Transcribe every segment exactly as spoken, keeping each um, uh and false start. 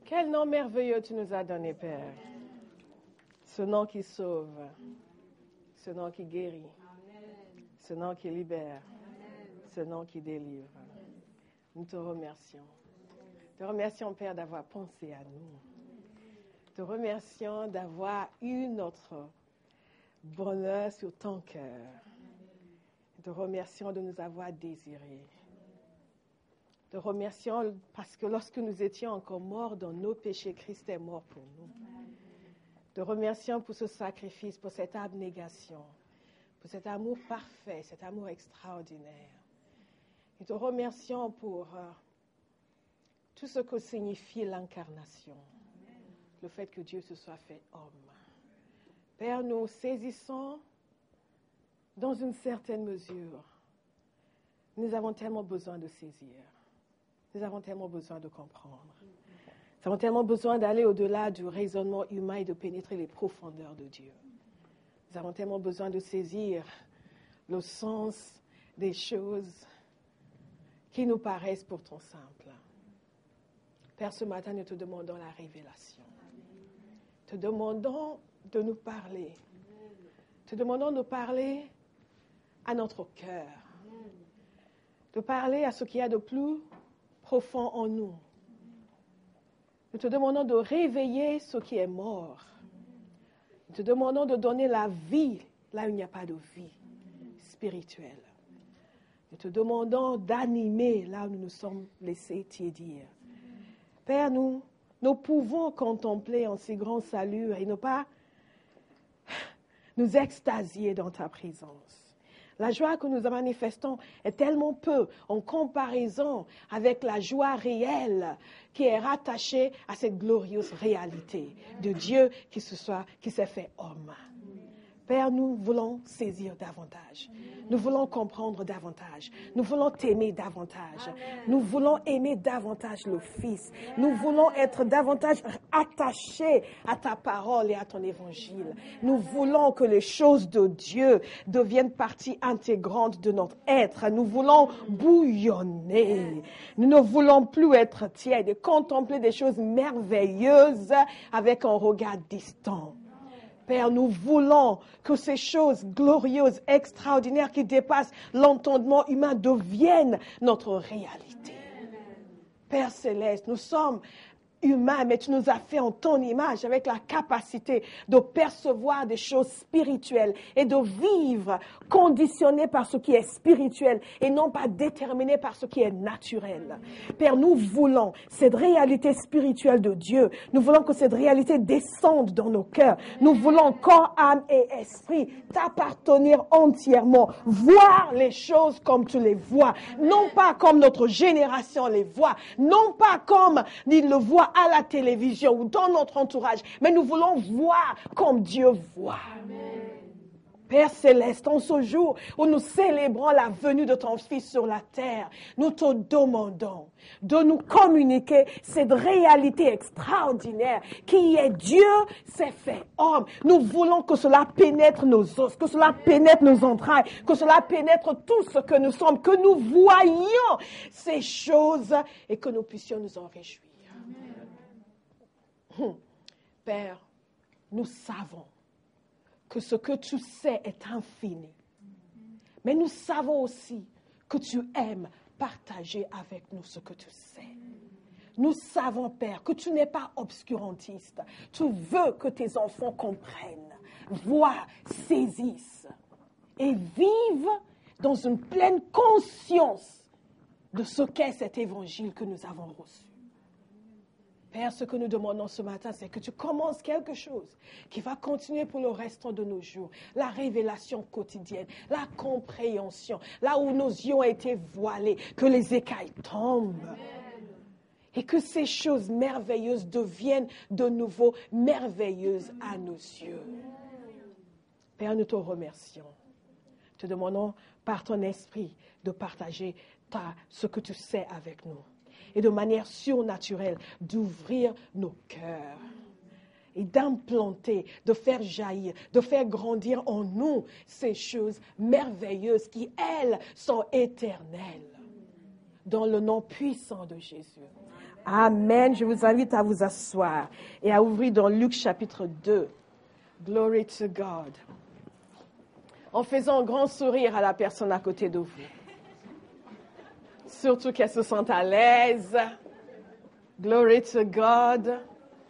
Quel nom merveilleux tu nous as donné, Père. Ce nom qui sauve, ce nom qui guérit, ce nom qui libère, ce nom qui délivre. Nous te remercions. Te remercions, Père, d'avoir pensé à nous. Te remercions d'avoir eu notre bonheur sur ton cœur. Te remercions de nous avoir désirés. Te remercions parce que lorsque nous étions encore morts dans nos péchés, Christ est mort pour nous. Te remercions pour ce sacrifice, pour cette abnégation, pour cet amour parfait, cet amour extraordinaire. Et te remercions pour euh, tout ce que signifie l'incarnation, le fait que Dieu se soit fait homme. Père, nous saisissons dans une certaine mesure. Nous avons tellement besoin de saisir. Nous avons tellement besoin de comprendre. Nous avons tellement besoin d'aller au-delà du raisonnement humain et de pénétrer les profondeurs de Dieu. Nous avons tellement besoin de saisir le sens des choses qui nous paraissent pourtant simples. Père, ce matin, nous te demandons la révélation. Te demandons de nous parler. Te demandons de parler à notre cœur. De parler à ce qu'il y a de plus profond en nous. Nous te demandons de réveiller ce qui est mort. Nous te demandons de donner la vie là où il n'y a pas de vie spirituelle. Nous te demandons d'animer là où nous nous sommes laissés tiédir. Père, nous, nous pouvons contempler en si grand salut et ne pas nous extasier dans ta présence. La joie que nous manifestons est tellement peu en comparaison avec la joie réelle qui est rattachée à cette glorieuse réalité de Dieu qui se soit, qui s'est fait homme. Père, nous voulons saisir davantage. Nous voulons comprendre davantage. Nous voulons t'aimer davantage. Nous voulons aimer davantage le Fils. Nous voulons être davantage attachés à ta parole et à ton évangile. Nous voulons que les choses de Dieu deviennent partie intégrante de notre être. Nous voulons bouillonner. Nous ne voulons plus être tièdes et contempler des choses merveilleuses avec un regard distant. Père, nous voulons que ces choses glorieuses, extraordinaires qui dépassent l'entendement humain deviennent notre réalité. Père céleste, nous sommes humains, mais tu nous as fait en ton image avec la capacité de percevoir des choses spirituelles et de vivre conditionnés par ce qui est spirituel et non pas déterminés par ce qui est naturel. Père, nous voulons cette réalité spirituelle de Dieu. Nous voulons que cette réalité descende dans nos cœurs. Nous voulons corps, âme et esprit t'appartenir entièrement. Voir les choses comme tu les vois. Non pas comme notre génération les voit. Non pas comme ils le voient à la télévision ou dans notre entourage, mais nous voulons voir comme Dieu voit. Amen. Père céleste, en ce jour où nous célébrons la venue de ton Fils sur la terre, nous te demandons de nous communiquer cette réalité extraordinaire qui est Dieu s'est fait homme. Nous voulons que cela pénètre nos os, que cela pénètre nos entrailles, que cela pénètre tout ce que nous sommes, que nous voyions ces choses et que nous puissions nous en réjouir. Père, nous savons que ce que tu sais est infini. Mais nous savons aussi que tu aimes partager avec nous ce que tu sais. Nous savons, Père, que tu n'es pas obscurantiste. Tu veux que tes enfants comprennent, voient, saisissent et vivent dans une pleine conscience de ce qu'est cet évangile que nous avons reçu. Père, ce que nous demandons ce matin, c'est que tu commences quelque chose qui va continuer pour le restant de nos jours. La révélation quotidienne, la compréhension, là où nos yeux ont été voilés, que les écailles tombent. Et que ces choses merveilleuses deviennent de nouveau merveilleuses à nos yeux. Père, nous te remercions. Te demandons par ton esprit de partager ta, ce que tu sais avec nous. Et de manière surnaturelle, d'ouvrir nos cœurs et d'implanter, de faire jaillir, de faire grandir en nous ces choses merveilleuses qui, elles, sont éternelles. dans le nom puissant de Jésus. Amen. Je vous invite à vous asseoir et à ouvrir dans Luc chapitre deux. Glory to God. En faisant un grand sourire à la personne à côté de vous. Surtout qu'elle se sente à l'aise. Glory to God.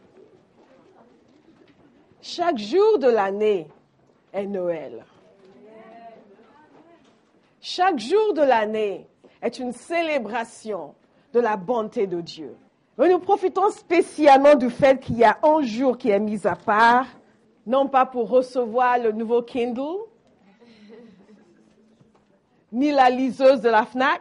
Chaque jour de l'année est Noël. Chaque jour de l'année est une célébration de la bonté de Dieu. Et nous profitons spécialement du fait qu'il y a un jour qui est mis à part, non pas pour recevoir le nouveau Kindle, ni la liseuse de la Fnac,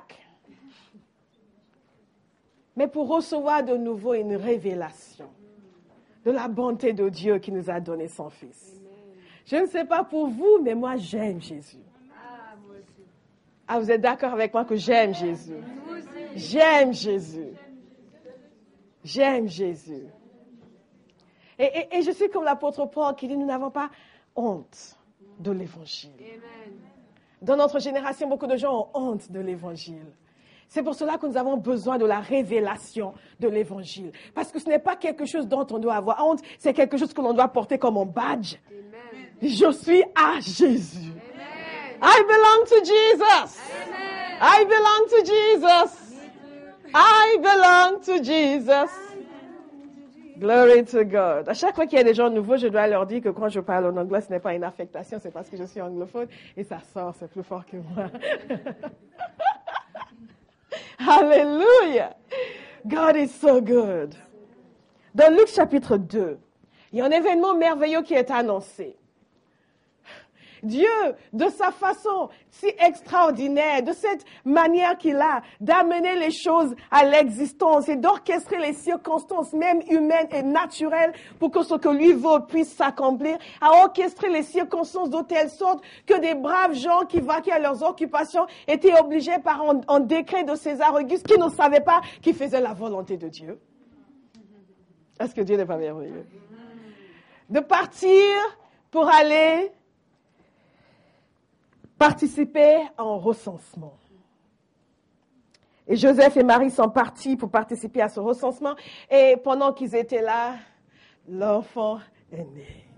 mais pour recevoir de nouveau une révélation de la bonté de Dieu qui nous a donné son Fils. Je ne sais pas pour vous, mais moi j'aime Jésus. Ah, vous êtes d'accord avec moi que j'aime Jésus? J'aime Jésus. J'aime Jésus. Et, et, et je suis comme l'apôtre Paul qui dit, nous n'avons pas honte de l'Évangile. Dans notre génération, beaucoup de gens ont honte de l'Évangile. C'est pour cela que nous avons besoin de la révélation de l'Évangile. Parce que ce n'est pas quelque chose dont on doit avoir honte, c'est quelque chose que l'on doit porter comme un badge. Amen. Je suis à Jésus. Amen. I belong to Jesus. Amen. I belong to Jesus. I belong to Jesus. Glory to God. À chaque fois qu'il y a des gens nouveaux, je dois leur dire que quand je parle en anglais, ce n'est pas une affectation, c'est parce que je suis anglophone et ça sort, c'est plus fort que moi. Hallelujah. God is so good. Dans Luc chapitre deux, il y a un événement merveilleux qui est annoncé. Dieu, de sa façon si extraordinaire, de cette manière qu'il a d'amener les choses à l'existence et d'orchestrer les circonstances même humaines et naturelles pour que ce que lui veut puisse s'accomplir, a orchestré les circonstances de telle sorte que des braves gens qui vaquaient à leurs occupations étaient obligés par un, un décret de César Auguste qui ne savait pas qu'ils faisaient la volonté de Dieu. Est-ce que Dieu n'est pas merveilleux? De partir pour aller participer à un recensement. Et Joseph et Marie sont partis pour participer à ce recensement. Et pendant qu'ils étaient là, l'enfant est né.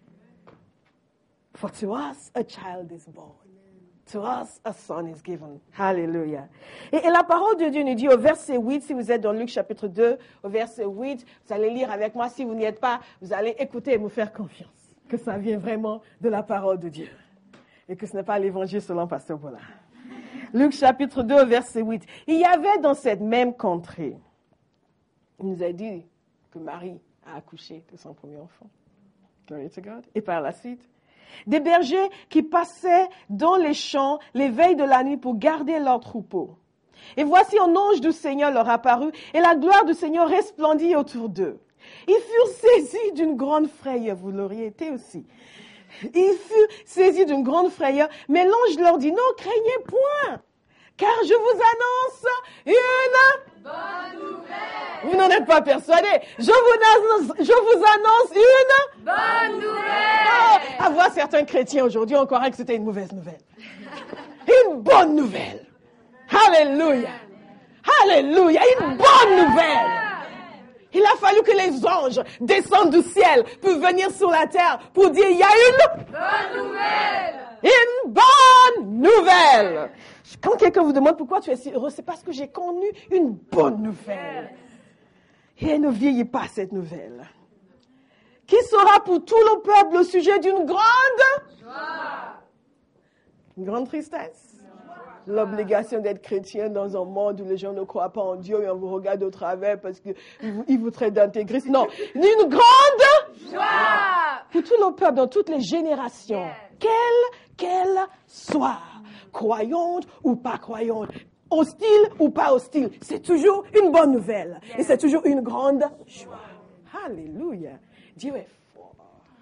For to us, a child is born. To us, a son is given. Hallelujah. Et, et la parole de Dieu nous dit au verset huit, si vous êtes dans Luc chapitre deux, au verset huit, vous allez lire avec moi. Si vous n'y êtes pas, vous allez écouter et me faire confiance que ça vient vraiment de la parole de Dieu. Et que ce n'est pas l'évangile selon Pasteur Bollard. Luc chapitre deux, verset huit. Il y avait dans cette même contrée, il nous a dit que Marie a accouché de son premier enfant. Glory to God. Et par la suite, des bergers qui passaient dans les champs les veilles de la nuit pour garder leurs troupeaux. Et voici un ange du Seigneur leur apparut, et la gloire du Seigneur resplendit autour d'eux. Ils furent saisis d'une grande frayeur. Vous l'auriez été aussi. Ils furent saisis d'une grande frayeur, mais l'ange leur dit, non, craignez point, car je vous annonce une bonne nouvelle. Vous n'en êtes pas persuadés. Je vous annonce, je vous annonce une bonne nouvelle. Oh, à voir certains chrétiens aujourd'hui, on croirait que c'était une mauvaise nouvelle. Une bonne nouvelle. Alléluia. Alléluia. Une bonne nouvelle. Il a fallu que les anges descendent du ciel pour venir sur la terre pour dire, il y a une bonne nouvelle. Une bonne nouvelle. Quand quelqu'un vous demande pourquoi tu es si heureux, c'est parce que j'ai connu une bonne nouvelle. Et elle ne vieillit pas, cette nouvelle. Qui sera pour tout le peuple le sujet d'une grande joie. Une grande tristesse. L'obligation d'être chrétien dans un monde où les gens ne croient pas en Dieu et on vous regarde au travers parce qu'ils vous traitent d'intégristes. Non, une grande joie pour tout le peuple, dans toutes les générations. Yeah. Quelle qu'elle soit, croyante ou pas croyante, hostile ou pas hostile, c'est toujours une bonne nouvelle. Yeah. Et c'est toujours une grande joie. Alléluia. Dieu est fort.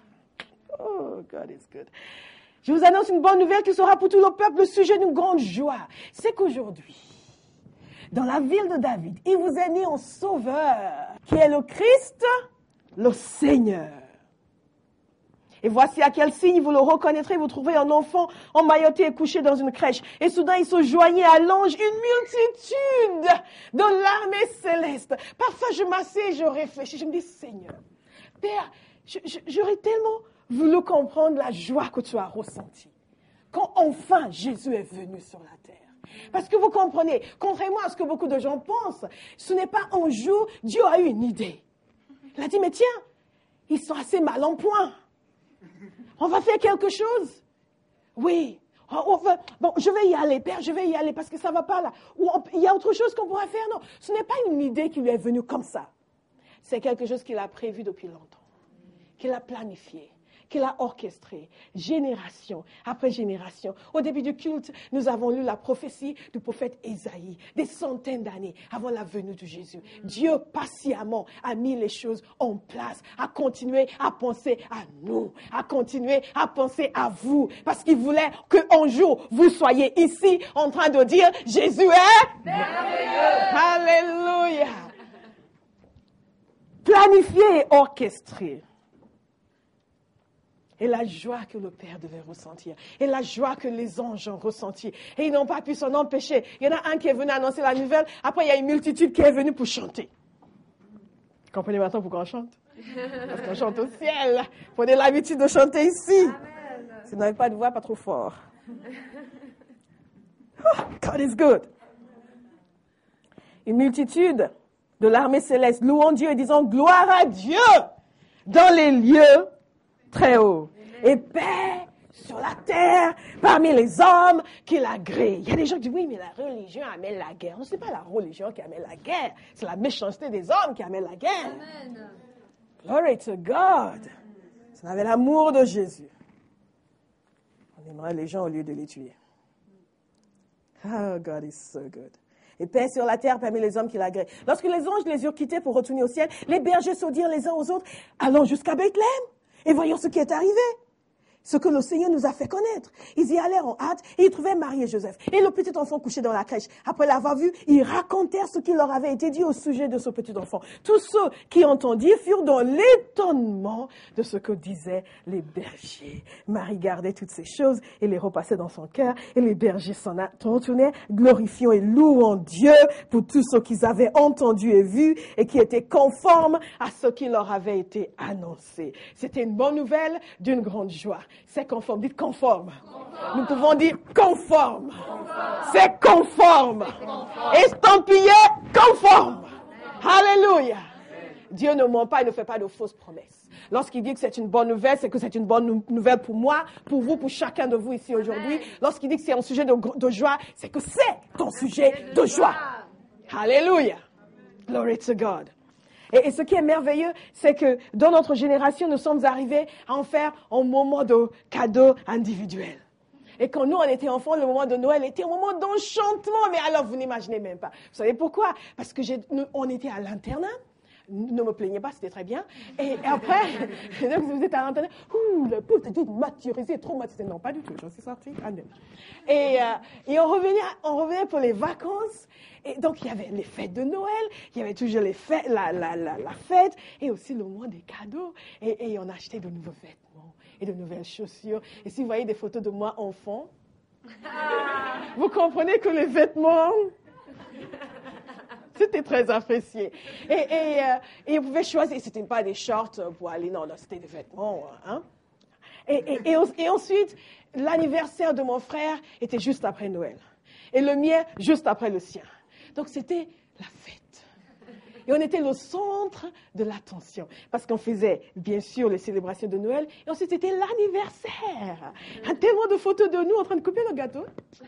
Oh, God is good. Je vous annonce une bonne nouvelle qui sera pour tout le peuple le sujet d'une grande joie. C'est qu'aujourd'hui, dans la ville de David, il vous est né un sauveur qui est le Christ, le Seigneur. Et voici à quel signe vous le reconnaîtrez, vous trouverez un enfant emmailloté et couché dans une crèche. Et soudain, il se joignait à l'ange une multitude de l'armée céleste. Parfois, je m'assieds et je réfléchis. Je me dis, Seigneur, Père, je, je, j'aurais tellement voulu comprendre la joie que tu as ressentie quand enfin Jésus est venu sur la terre. Parce que vous comprenez, contrairement à ce que beaucoup de gens pensent, ce n'est pas un jour, Dieu a eu une idée. Il a dit, mais tiens, ils sont assez mal en point. On va faire quelque chose. Oui. On va, bon, je vais y aller, Père, je vais y aller parce que ça ne va pas là. Ou on, il y a autre chose qu'on pourra faire. Non, ce n'est pas une idée qui lui est venue comme ça. C'est quelque chose qu'il a prévu depuis longtemps, qu'il a planifié, qu'il a orchestré, génération après génération. Au début du culte, nous avons lu la prophétie du prophète Ésaïe, des centaines d'années avant la venue de Jésus. Dieu patiemment a mis les choses en place, a continué à penser à nous, a continué à penser à vous, parce qu'il voulait qu'un jour, vous soyez ici en train de dire « Jésus est merveilleux ». Alléluia. Planifié et orchestré. Et la joie que le Père devait ressentir. Et la joie que les anges ont ressentie. Et ils n'ont pas pu s'en empêcher. Il y en a un qui est venu annoncer la nouvelle. Après, il y a une multitude qui est venue pour chanter. Vous comprenez maintenant pourquoi on chante? Parce qu'on chante au ciel. Prenez l'habitude de chanter ici. Amen. Si vous n'avez pas de voix, pas trop fort. Oh, God is good. Une multitude de l'armée céleste louant Dieu et disant gloire à Dieu dans les lieux très haut. Et paix sur la terre parmi les hommes qui l'agréent. Il y a des gens qui disent, oui, mais la religion amène la guerre. Ce n'est pas la religion qui amène la guerre. C'est la méchanceté des hommes qui amène la guerre. Amen. Glory to God. Si on avait l'amour de Jésus, on aimerait les gens au lieu de les tuer. Oh, God is so good. Et paix sur la terre parmi les hommes qui l'agréent. Lorsque les anges les eurent quittés pour retourner au ciel, les bergers se dirent les uns aux autres, allons jusqu'à Bethléem. Et voyons ce qui est arrivé, ce que le Seigneur nous a fait connaître. Ils y allèrent en hâte et ils trouvèrent Marie et Joseph. Et le petit enfant couché dans la crèche. Après l'avoir vu, ils racontèrent ce qui leur avait été dit au sujet de ce petit enfant. Tous ceux qui entendirent furent dans l'étonnement de ce que disaient les bergers. Marie gardait toutes ces choses et les repassait dans son cœur. Et les bergers s'en retournaient, glorifiant et louant Dieu pour tout ce qu'ils avaient entendu et vu et qui était conforme à ce qui leur avait été annoncé. C'était une bonne nouvelle d'une grande joie. C'est conforme. Dites conforme. Conforme. Nous pouvons dire conforme. Conforme. C'est conforme. conforme. Estampillé conforme. Amen. Alléluia. Amen. Dieu ne ment pas, il ne fait pas de fausses promesses. Lorsqu'il dit que c'est une bonne nouvelle, c'est que c'est une bonne nouvelle pour moi, pour vous, pour chacun de vous ici aujourd'hui. Lorsqu'il dit que c'est un sujet de, de joie, c'est que c'est ton sujet de joie. Alléluia. Glory to God. Et, et ce qui est merveilleux, c'est que dans notre génération, nous sommes arrivés à en faire un moment de cadeau individuel. Et quand nous, on était enfants, le moment de Noël était un moment d'enchantement. Mais alors, vous n'imaginez même pas. Vous savez pourquoi? Parce que j'ai, nous, on était à l'internat. Ne me plaignez pas, c'était très bien. Et après, donc vous êtes à l'internat. Ouh, le pauvre était maturisé, traumatisé. Non, pas du tout, j'en suis sortie. Ah, non. Et, euh, et on revenait, on revenait pour les vacances. Et donc, il y avait les fêtes de Noël, il y avait toujours les fêtes, la, la, la, la fête, et aussi le mois des cadeaux. Et, et on achetait de nouveaux vêtements et de nouvelles chaussures. Et si vous voyez des photos de moi enfant, vous comprenez que les vêtements, c'était très apprécié. Et, et, euh, et on pouvait choisir, ce n'était pas des shorts pour aller, non, non, c'était des vêtements. Hein? Et, et, et, et ensuite, l'anniversaire de mon frère était juste après Noël. Et le mien, juste après le sien. Donc, c'était la fête. Et on était le centre de l'attention. Parce qu'on faisait, bien sûr, les célébrations de Noël. Et ensuite, c'était l'anniversaire. Il y a tellement de photos de nous en train de couper le gâteau.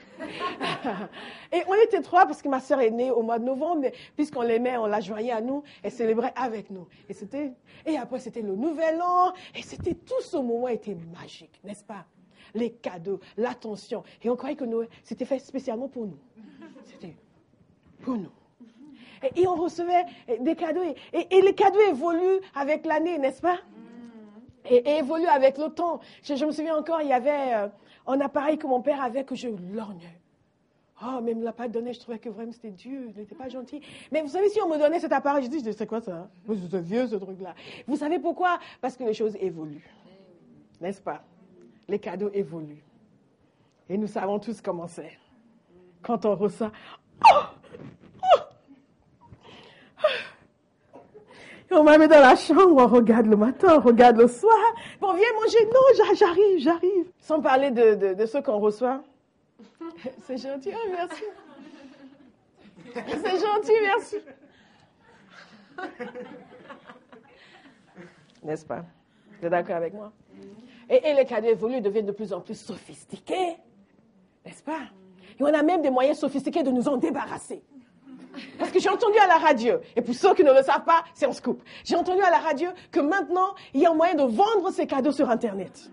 Et on était trois, parce que ma sœur est née au mois de novembre. Mais puisqu'on l'aimait, on la joignait à nous. Elle célébrait avec nous. Et, c'était, et après, c'était le nouvel an. Et c'était, tout ce moment était magique, n'est-ce pas? Les cadeaux, l'attention. Et on croyait que Noël, c'était fait spécialement pour nous. C'était pour nous. Et, et on recevait des cadeaux. Et, et, et les cadeaux évoluent avec l'année, n'est-ce pas? Et, et évoluent avec le temps. Je, je me souviens encore, il y avait euh, un appareil que mon père avait que je lorgnais. Oh, mais il ne me l'a pas donné. Je trouvais que vraiment c'était Dieu. Il n'était pas gentil. Mais vous savez, si on me donnait cet appareil, je dis, c'est quoi ça? C'est vieux ce truc-là. Vous savez pourquoi? Parce que les choses évoluent. n'est-ce pas? Les cadeaux évoluent. Et nous savons tous comment c'est. Quand on reçoit, oh! Oh! Et on m'a mis dans la chambre, on regarde le matin, on regarde le soir. On vient manger, non, j'arrive, j'arrive. Sans parler de, de, de ceux qu'on reçoit. C'est gentil, oh, merci. C'est gentil, merci. N'est-ce pas? Vous êtes d'accord avec moi? Et, et les cadeaux évoluent, deviennent de plus en plus sophistiqués. N'est-ce pas? Et on a même des moyens sophistiqués de nous en débarrasser. Parce que j'ai entendu à la radio, et pour ceux qui ne le savent pas, c'est en scoop. J'ai entendu à la radio que maintenant, il y a un moyen de vendre ces cadeaux sur Internet.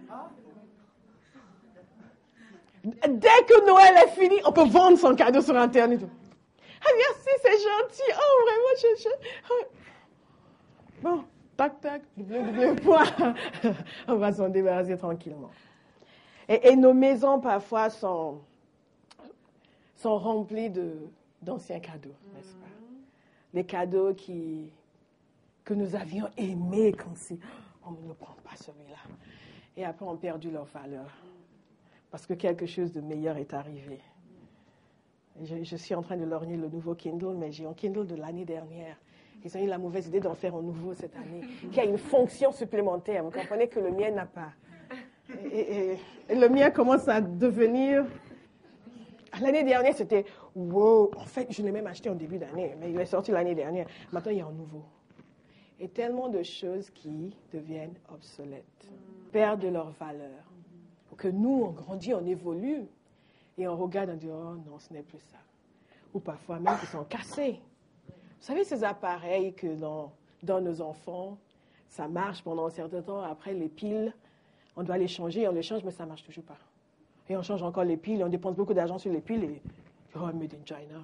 Dès que Noël est fini, on peut vendre son cadeau sur Internet. Ah, merci, c'est gentil. Oh, vraiment, je... je... Oh. Bon, tac, tac, double, double, point. On va s'en débarrasser tranquillement. Et, et nos maisons, parfois, sont, sont remplies de, d'anciens cadeaux, n'est-ce pas? Les cadeaux qui, que nous avions aimés, comme si, on ne prend pas celui-là. Et après, on a perdu leur valeur. Parce que quelque chose de meilleur est arrivé. Je, je suis en train de lorgner le nouveau Kindle, mais j'ai un Kindle de l'année dernière. Ils ont eu la mauvaise idée d'en faire un nouveau cette année, qui a une fonction supplémentaire. Vous comprenez que le mien n'a pas. Et, et, et le mien commence à devenir... L'année dernière, c'était « wow ». En fait, je l'ai même acheté en début d'année, mais il est sorti l'année dernière. Maintenant, il y a un nouveau. Et tellement de choses qui deviennent obsolètes, perdent leur valeur. Que nous, on grandit, on évolue, et on regarde, on dit, oh non, ce n'est plus ça. Ou parfois même qu'ils sont cassés. Vous savez, ces appareils que dans, dans nos enfants, ça marche pendant un certain temps, après les piles, on doit les changer, on les change, mais ça ne marche toujours pas. Et on change encore les piles, on dépense beaucoup d'argent sur les piles, et oh, made in China.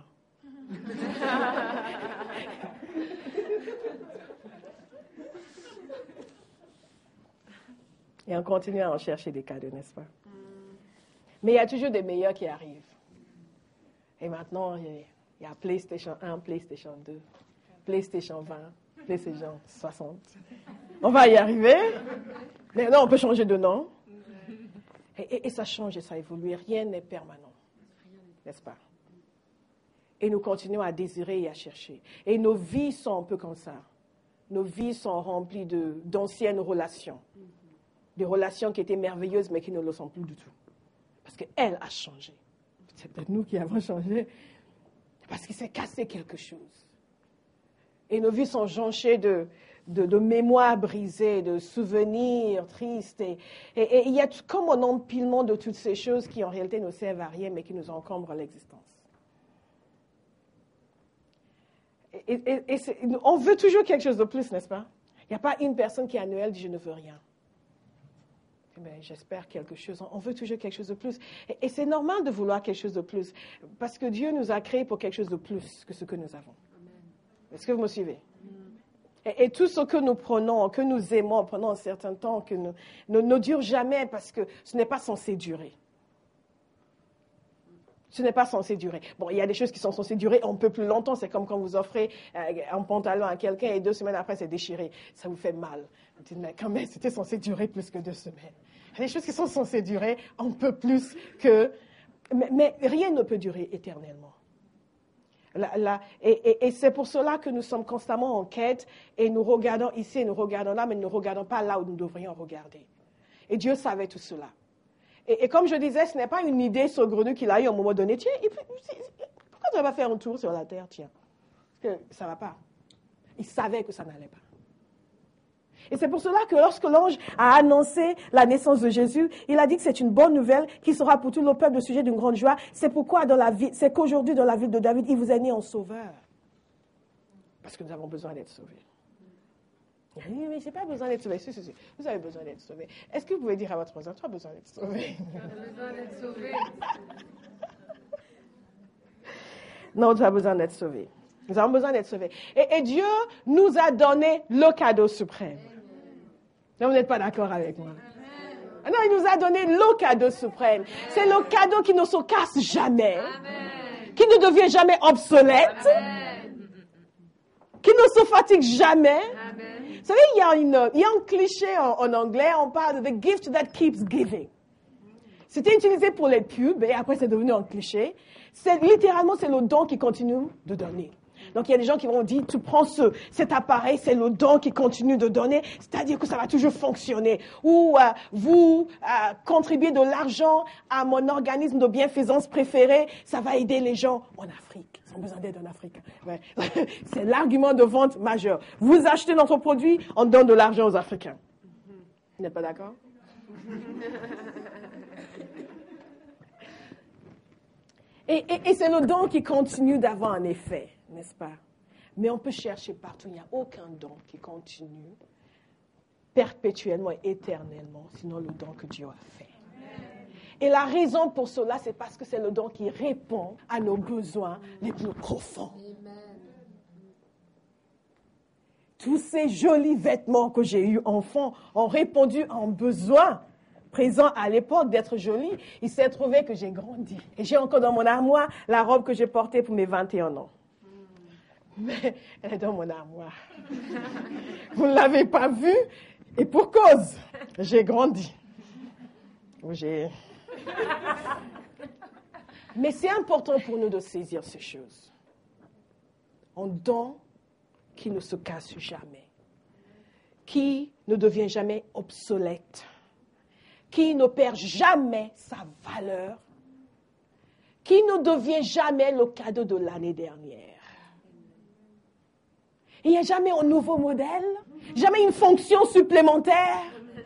Et on continue à en chercher des cadeaux, n'est-ce pas? Mm. Mais il y a toujours des meilleurs qui arrivent. Et maintenant, il y a PlayStation un, PlayStation deux, PlayStation vingt, PlayStation soixante. On va y arriver. Mais non, on peut changer de nom. Et, et, et ça change et ça évolue. Rien n'est permanent. N'est-ce pas? Et nous continuons à désirer et à chercher. Et nos vies sont un peu comme ça. Nos vies sont remplies de, d'anciennes relations. Des relations qui étaient merveilleuses, mais qui ne le sont plus du tout. Parce qu'elle a changé. C'est peut-être nous qui avons changé. Parce qu'il s'est cassé quelque chose. Et nos vies sont jonchées de, de, de mémoires brisées, de souvenirs tristes. Et, et, et il y a comme un empilement de toutes ces choses qui, en réalité, ne servent à rien, mais qui nous encombrent l'existence. Et, et, et on veut toujours quelque chose de plus, n'est-ce pas? Il n'y a pas une personne qui, à Noël, dit « je ne veux rien ». Mais j'espère quelque chose. On veut toujours quelque chose de plus. Et, et c'est normal de vouloir quelque chose de plus. Parce que Dieu nous a créés pour quelque chose de plus que ce que nous avons. Amen. Est-ce que vous me suivez? Et, et tout ce que nous prenons, que nous aimons pendant un certain temps, que nous, ne, ne dure jamais parce que ce n'est pas censé durer. Ce n'est pas censé durer. Bon, il y a des choses qui sont censées durer un peu plus longtemps. C'est comme quand vous offrez un pantalon à quelqu'un et deux semaines après, c'est déchiré. Ça vous fait mal. Vous dites, mais quand même, c'était censé durer plus que deux semaines. Il y a des choses qui sont censées durer un peu plus que... Mais, mais rien ne peut durer éternellement. La, la, et, et, et c'est pour cela que nous sommes constamment en quête et nous regardons ici et nous regardons là, mais nous ne regardons pas là où nous devrions regarder. Et Dieu savait tout cela. Et, et comme je disais, ce n'est pas une idée saugrenue qu'il a eue à un moment donné. Tiens, il, pourquoi tu vas faire un tour sur la terre, tiens? Parce que ça ne va pas. Il savait que ça n'allait pas. Et c'est pour cela que lorsque l'ange a annoncé la naissance de Jésus, il a dit que c'est une bonne nouvelle qui sera pour tout le peuple le sujet d'une grande joie. C'est pourquoi dans la vie, c'est qu'aujourd'hui dans la ville de David, il vous est né en sauveur. Parce que nous avons besoin d'être sauvés. Oui, mais je n'ai pas besoin d'être sauvé. Si, si, si. Vous avez besoin d'être sauvé. Est-ce que vous pouvez dire à votre voisin, tu as besoin d'être sauvé? Tu as besoin d'être sauvé. Non, tu as besoin d'être sauvé. Nous avons besoin d'être sauvés. Et, et Dieu nous a donné le cadeau suprême. Non, vous n'êtes pas d'accord avec moi? Non, il nous a donné le cadeau suprême. C'est le cadeau qui ne se casse jamais, Amen. Qui ne devient jamais obsolète, Amen. Qui ne se fatigue jamais. Amen. Vous savez, il y a, une, il y a un cliché en, en anglais, on parle de « the gift that keeps giving ». C'était utilisé pour les pubs et après c'est devenu un cliché. C'est, littéralement, c'est le don qui continue de donner. Donc, il y a des gens qui vont dire, tu prends ce, cet appareil, c'est le don qui continue de donner, c'est-à-dire que ça va toujours fonctionner. Ou euh, vous euh, contribuez de l'argent à mon organisme de bienfaisance préféré, ça va aider les gens en Afrique. Ils ont besoin d'aide en Afrique. Ouais. C'est l'argument de vente majeur. Vous achetez notre produit, on donne de l'argent aux Africains. Vous n'êtes pas d'accord? Et, et, et c'est le don qui continue d'avoir un effet, n'est-ce pas? Mais on peut chercher partout. Il n'y a aucun don qui continue perpétuellement et éternellement, sinon le don que Dieu a fait. Et la raison pour cela, c'est parce que c'est le don qui répond à nos besoins les plus profonds. Tous ces jolis vêtements que j'ai eus enfant ont répondu à un besoin présent à l'époque d'être jolie. Il s'est trouvé que j'ai grandi. Et j'ai encore dans mon armoire la robe que j'ai portée pour mes vingt et un ans. Mais elle est dans mon armoire. Vous ne l'avez pas vue et pour cause, j'ai grandi. J'ai... Mais c'est important pour nous de saisir ces choses. Un don qui ne se casse jamais, qui ne devient jamais obsolète, qui ne perd jamais sa valeur, qui ne devient jamais le cadeau de l'année dernière. Il n'y a jamais un nouveau modèle, jamais une fonction supplémentaire.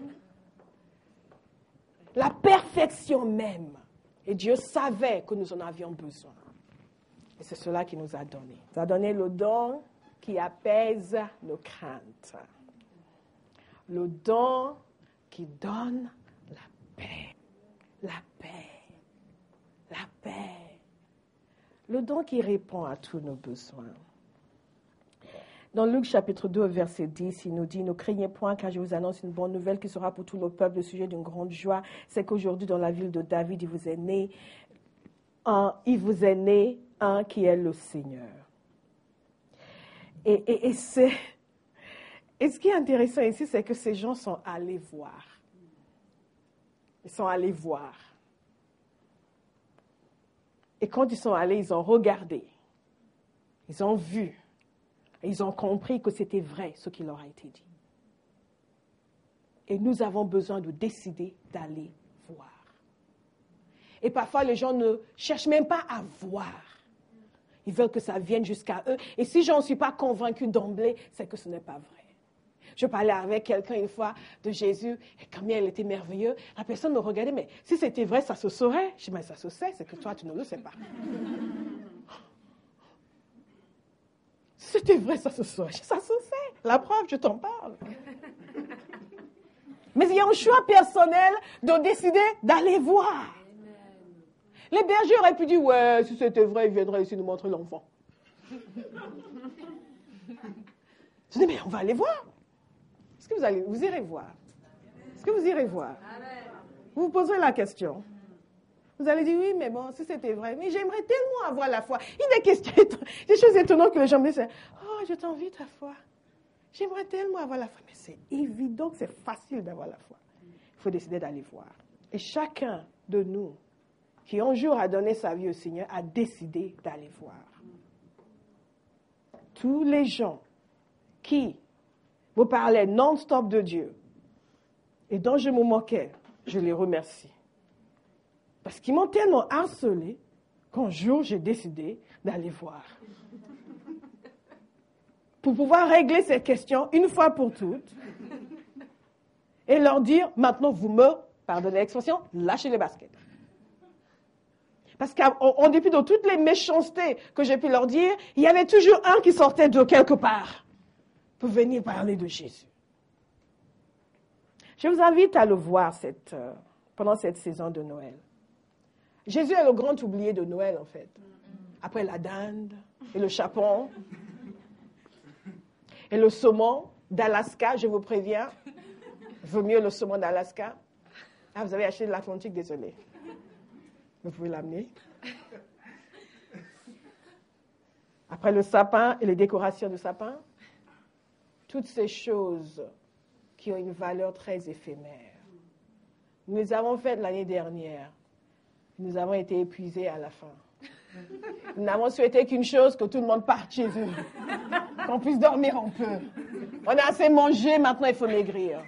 La perfection même. Et Dieu savait que nous en avions besoin. Et c'est cela qu'il nous a donné. Il nous a donné le don qui apaise nos craintes. Le don qui donne la paix. La paix. La paix. Le don qui répond à tous nos besoins. Dans Luc chapitre deux, verset dix, il nous dit « Ne craignez point, car je vous annonce une bonne nouvelle qui sera pour tout le peuple le sujet d'une grande joie. C'est qu'aujourd'hui, dans la ville de David, il vous est né un, il vous est né un qui est le Seigneur. » Et, et, et, c'est, et ce qui est intéressant ici, c'est que ces gens sont allés voir. Ils sont allés voir. Et quand ils sont allés, ils ont regardé. Ils ont vu. Et ils ont compris que c'était vrai ce qui leur a été dit. Et nous avons besoin de décider d'aller voir. Et parfois, les gens ne cherchent même pas à voir. Ils veulent que ça vienne jusqu'à eux. Et si je n'en suis pas convaincue d'emblée, c'est que ce n'est pas vrai. Je parlais avec quelqu'un une fois de Jésus, et combien il était merveilleux. La personne me regardait, mais si c'était vrai, ça se saurait. Je dis, mais ça se sait, c'est que toi, tu ne le sais pas. Si c'était vrai, ça se saurait. Ça se sait. La preuve, je t'en parle. Mais il y a un choix personnel de décider d'aller voir. Les bergers auraient pu dire, ouais, si c'était vrai, ils viendraient ici nous montrer l'enfant. Je dis, mais on va aller voir. Est-ce que vous allez, vous irez voir? Est-ce que vous irez voir? Vous vous poserez la question. Vous allez dire, oui, mais bon, si c'était vrai, mais j'aimerais tellement avoir la foi. Il y a des questions, des choses étonnantes que les gens me disent, oh, je t'envie ta foi. J'aimerais tellement avoir la foi. Mais c'est évident que c'est facile d'avoir la foi. Il faut décider d'aller voir. Et chacun de nous, qui un jour a donné sa vie au Seigneur, a décidé d'aller voir. Tous les gens qui vous parlaient non-stop de Dieu et dont je me moquais, je les remercie. Parce qu'ils m'ont tellement harcelé qu'un jour, j'ai décidé d'aller voir. Pour pouvoir régler ces questions une fois pour toutes et leur dire, maintenant, vous me, pardonnez l'expression, lâchez les baskets. Parce qu'en dépit de toutes les méchancetés que j'ai pu leur dire, il y avait toujours un qui sortait de quelque part pour venir parler de Jésus. Je vous invite à le voir cette, euh, pendant cette saison de Noël. Jésus est le grand oublié de Noël, en fait. Après la dinde et le chapon et le saumon d'Alaska, je vous préviens. Vaut mieux le saumon d'Alaska. Ah, vous avez acheté de l'Atlantique, désolé. Vous pouvez l'amener. Après le sapin et les décorations du sapin, toutes ces choses qui ont une valeur très éphémère. Nous les avons faites l'année dernière. Nous avons été épuisés à la fin. Nous n'avons souhaité qu'une chose, que tout le monde parte chez eux. Qu'on puisse dormir un peu. On a assez mangé, maintenant il faut maigrir.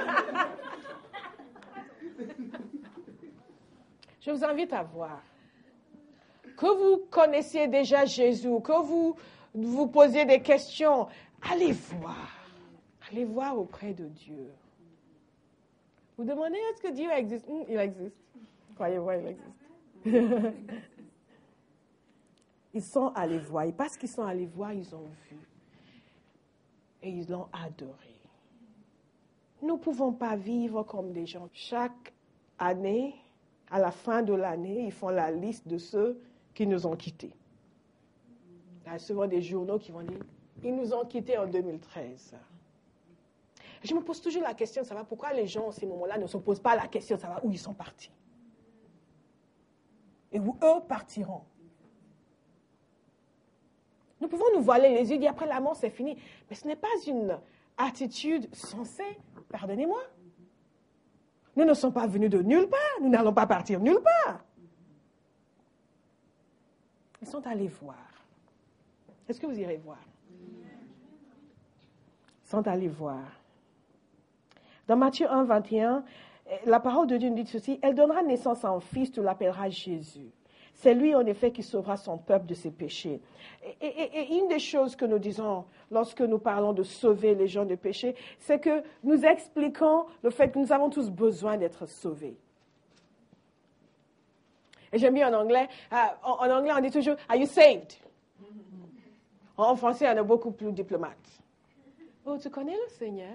Je vous invite à voir. Que vous connaissiez déjà Jésus, que vous vous posiez des questions, allez voir. Allez voir auprès de Dieu. Vous demandez, est-ce que Dieu existe? Hum, il existe. Croyez-moi, il existe. Ils sont allés voir. Et parce qu'ils sont allés voir, ils ont vu. Et ils l'ont adoré. Nous ne pouvons pas vivre comme des gens. Chaque année, à la fin de l'année, ils font la liste de ceux qui nous ont quittés. Il y a souvent des journaux qui vont dire, ils nous ont quittés en deux mille treize. Je me pose toujours la question de savoir pourquoi les gens, à ces moments-là, ne se posent pas la question de savoir où ils sont partis. Et où eux partiront. Nous pouvons nous voiler les yeux, dire après la mort, c'est fini. Mais ce n'est pas une attitude sensée, pardonnez-moi. Nous ne sommes pas venus de nulle part, nous n'allons pas partir nulle part. Ils sont allés voir. Est-ce que vous irez voir? Ils sont allés voir. Dans Matthieu un, vingt et un, la parole de Dieu nous dit ceci, elle donnera naissance à un fils, tu l'appelleras Jésus. C'est lui, en effet, qui sauvera son peuple de ses péchés. Et, et, et une des choses que nous disons lorsque nous parlons de sauver les gens de péché, c'est que nous expliquons le fait que nous avons tous besoin d'être sauvés. Et j'aime bien en anglais, euh, en, en anglais on dit toujours, are you saved? En français, on est beaucoup plus diplomate. Oh, tu connais le Seigneur?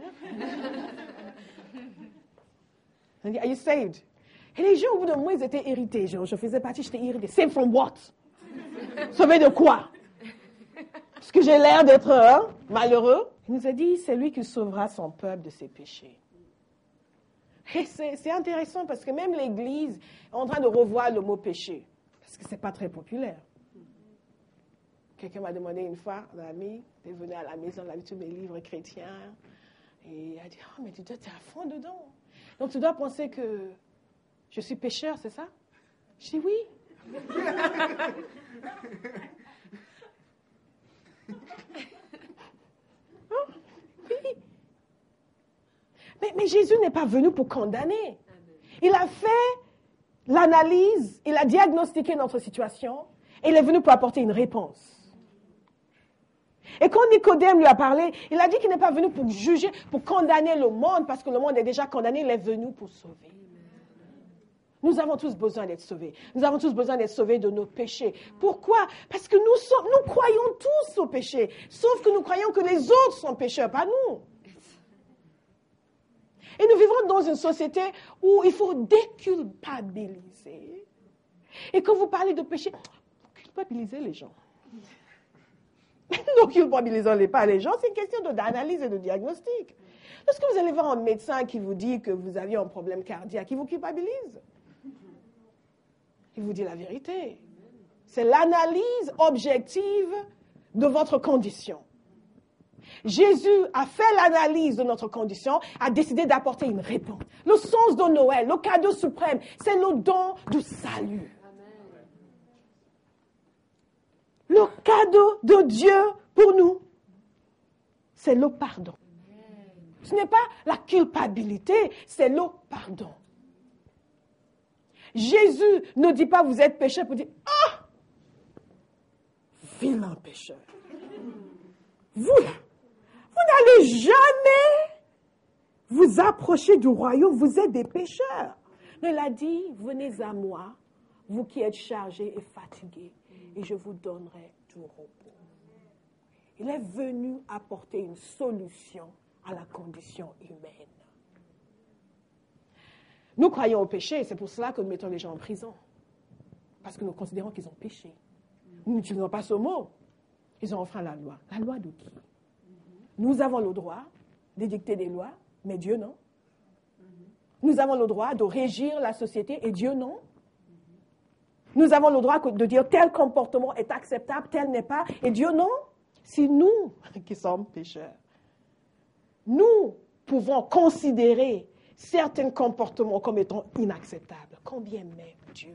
On dit, are you saved? Et les gens, au bout d'un moment, ils étaient irrités. Genre, je faisais partie, j'étais irritée. Saved from what? Sauvé de quoi? Parce que j'ai l'air d'être hein, malheureux. Il nous a dit, c'est lui qui sauvera son peuple de ses péchés. Et c'est, c'est intéressant parce que même l'Église est en train de revoir le mot péché. Parce que ce n'est pas très populaire. Quelqu'un m'a demandé une fois, un ami, il est venu à la maison, il a vu tous mes livres chrétiens. Et il a dit, oh, mais tu dois être à fond dedans. Donc tu dois penser que je suis pécheur, c'est ça? Je dis oui. Oh, oui. Mais, mais Jésus n'est pas venu pour condamner. Il a fait l'analyse, il a diagnostiqué notre situation et il est venu pour apporter une réponse. Et quand Nicodème lui a parlé, il a dit qu'il n'est pas venu pour juger, pour condamner le monde, parce que le monde est déjà condamné, il est venu pour sauver. Nous avons tous besoin d'être sauvés. Nous avons tous besoin d'être sauvés de nos péchés. Pourquoi? Parce que nous, sommes, nous croyons tous au péché, sauf que nous croyons que les autres sont pécheurs, pas nous. Et nous vivons dans une société où il faut déculpabiliser. Et quand vous parlez de péché, culpabilisez les gens. Ne culpabilisons pas les gens, c'est une question de, d'analyse et de diagnostic. Lorsque vous allez voir un médecin qui vous dit que vous aviez un problème cardiaque, il vous culpabilise. Il vous dit la vérité. C'est l'analyse objective de votre condition. Jésus a fait l'analyse de notre condition, a décidé d'apporter une réponse. Le sens de Noël, le cadeau suprême, c'est le don du salut. Le cadeau de Dieu pour nous, c'est le pardon. Ce n'est pas la culpabilité, c'est le pardon. Jésus ne dit pas vous êtes pécheur pour dire ah, vilain pécheur. Vous là, vous n'allez jamais vous approcher du royaume, vous êtes des pécheurs. Mais il a dit venez à moi, vous qui êtes chargés et fatigués, et je vous donnerai du repos. Il est venu apporter une solution à la condition humaine. Nous croyons au péché, c'est pour cela que nous mettons les gens en prison. Parce que nous considérons qu'ils ont péché. Nous n'utilisons pas ce mot. Ils ont enfreint la loi. La loi de qui? Nous avons le droit d'édicter des lois, mais Dieu non. Nous avons le droit de régir la société, et Dieu non. Nous avons le droit de dire tel comportement est acceptable, tel n'est pas, et Dieu non. C'est nous qui sommes pécheurs. nous pouvons considérer certains comportements comme étant inacceptables. Combien même Dieu?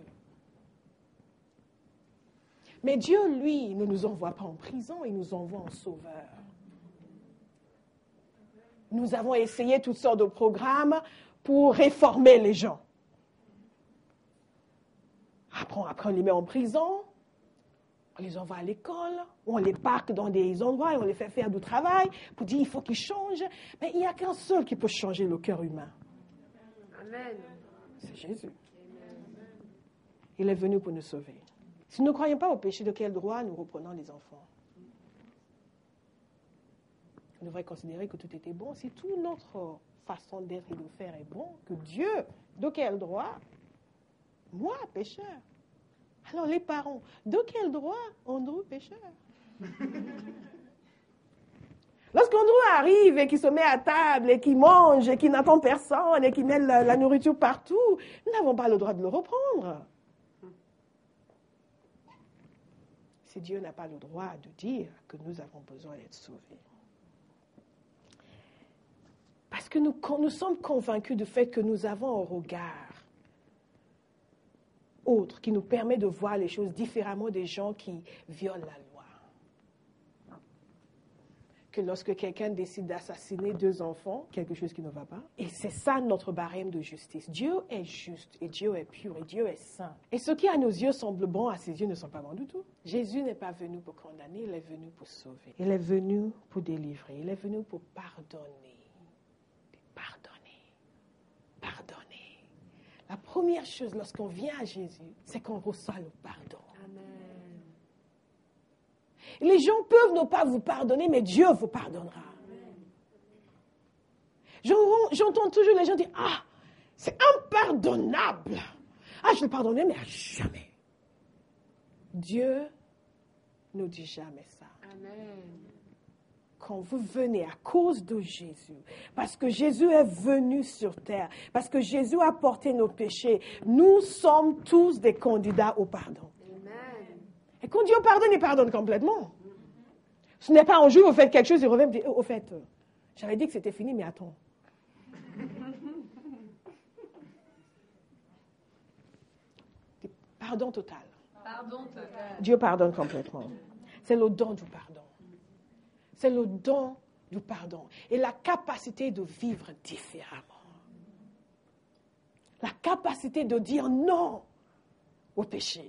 Mais Dieu, lui, ne nous envoie pas en prison, il nous envoie en sauveur. Nous avons essayé toutes sortes de programmes pour réformer les gens. Après, après, on les met en prison, on les envoie à l'école, on les parque dans des endroits et on les fait faire du travail pour dire qu'il faut qu'ils changent. Mais il n'y a qu'un seul qui peut changer le cœur humain. Amen. C'est Jésus. Il est venu pour nous sauver. Si nous ne croyons pas au péché, de quel droit nous reprenons les enfants? On devrait considérer que tout était bon. Si toute notre façon d'être et de faire est bon, que Dieu, de quel droit? Moi, pécheur. Alors les parents, de quel droit Andrew, pécheur? Lorsqu'Andrew arrive et qu'il se met à table et qu'il mange et qu'il n'attend personne et qu'il met la, la nourriture partout, nous n'avons pas le droit de le reprendre. Si Dieu n'a pas le droit de dire que nous avons besoin d'être sauvés. Parce que nous, nous sommes convaincus du fait que nous avons un regard autre qui nous permet de voir les choses différemment des gens qui violent la loi. Que lorsque quelqu'un décide d'assassiner deux enfants, quelque chose qui ne va pas, et c'est ça notre barème de justice. Dieu est juste, et Dieu est pur, et Dieu est saint. Et ce qui à nos yeux semble bon, à ses yeux ne sont pas bons du tout. Jésus n'est pas venu pour condamner, il est venu pour sauver. Il est venu pour délivrer, il est venu pour pardonner. Pardonner. Pardonner. La première chose lorsqu'on vient à Jésus, c'est qu'on reçoit le pardon. Amen. Les gens peuvent ne pas vous pardonner, mais Dieu vous pardonnera. Amen. J'entends toujours les gens dire, ah, c'est impardonnable. Ah, je le pardonnerai, mais à jamais. Dieu ne dit jamais ça. Amen. Quand vous venez à cause de Jésus, parce que Jésus est venu sur terre, parce que Jésus a porté nos péchés, nous sommes tous des candidats au pardon. Amen. Et quand Dieu pardonne, il pardonne complètement. Ce n'est pas un jour, vous faites quelque chose, il revient et dit, au fait, j'avais dit que c'était fini, mais attends. Pardon total. Pardon total. Dieu pardonne complètement. C'est le don du pardon. C'est le don du pardon et la capacité de vivre différemment. La capacité de dire non au péché.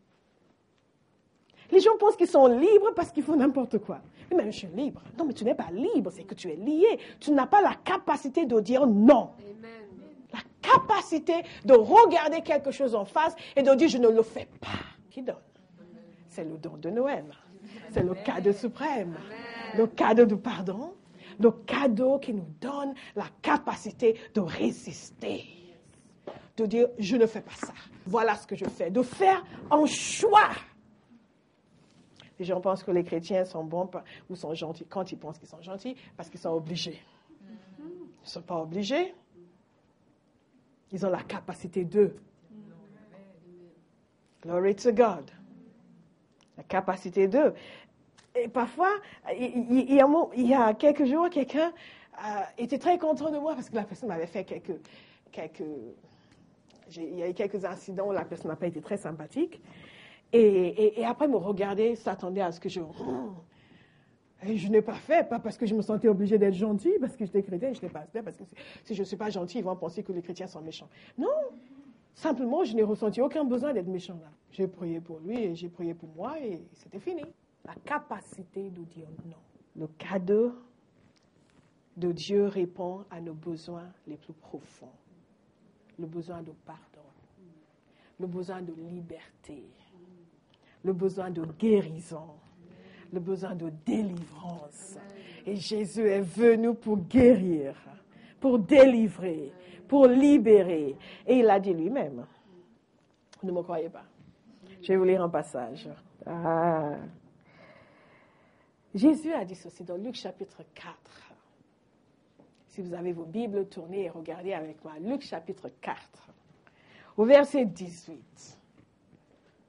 Les gens pensent qu'ils sont libres parce qu'ils font n'importe quoi. Mais même je suis libre. Non, mais tu n'es pas libre, c'est que tu es lié. Tu n'as pas la capacité de dire non. Amen. La capacité de regarder quelque chose en face et de dire je ne le fais pas. Qui donne? C'est le don de Noël. C'est le cadeau suprême. Le cadeau du pardon. Le cadeau qui nous donne la capacité de résister. De dire je ne fais pas ça. Voilà ce que je fais. De faire un choix. Les gens pensent que les chrétiens sont bons ou sont gentils quand ils pensent qu'ils sont gentils parce qu'ils sont obligés. Ils ne sont pas obligés. Ils ont la capacité d'eux. Glory to God. La capacité d'eux. Et parfois, il, il, il, y a, il y a quelques jours, quelqu'un euh, était très content de moi parce que la personne m'avait fait quelques... quelques il y a eu quelques incidents où la personne n'a pas été très sympathique. Et, et, et après me regarder, s'attendait à ce que je... Et je n'ai pas fait, pas parce que je me sentais obligée d'être gentille, parce que j'étais chrétienne, je n'ai pas fait, parce que si je ne suis pas gentille, ils vont penser que les chrétiens sont méchants. Non, simplement, je n'ai ressenti aucun besoin d'être méchant là. J'ai prié pour lui et j'ai prié pour moi et c'était fini. La capacité de dire non. Le cadeau de Dieu répond à nos besoins les plus profonds. Le besoin de pardon, le besoin de liberté, le besoin de guérison, le besoin de délivrance. Et Jésus est venu pour guérir, pour délivrer, pour libérer. Et il a dit lui-même, ne me croyez pas. Je vais vous lire un passage. Ah. Jésus a dit ceci dans Luc chapitre quatre. Si vous avez vos Bibles, tournez et regardez avec moi. Luc chapitre quatre, au verset dix-huit.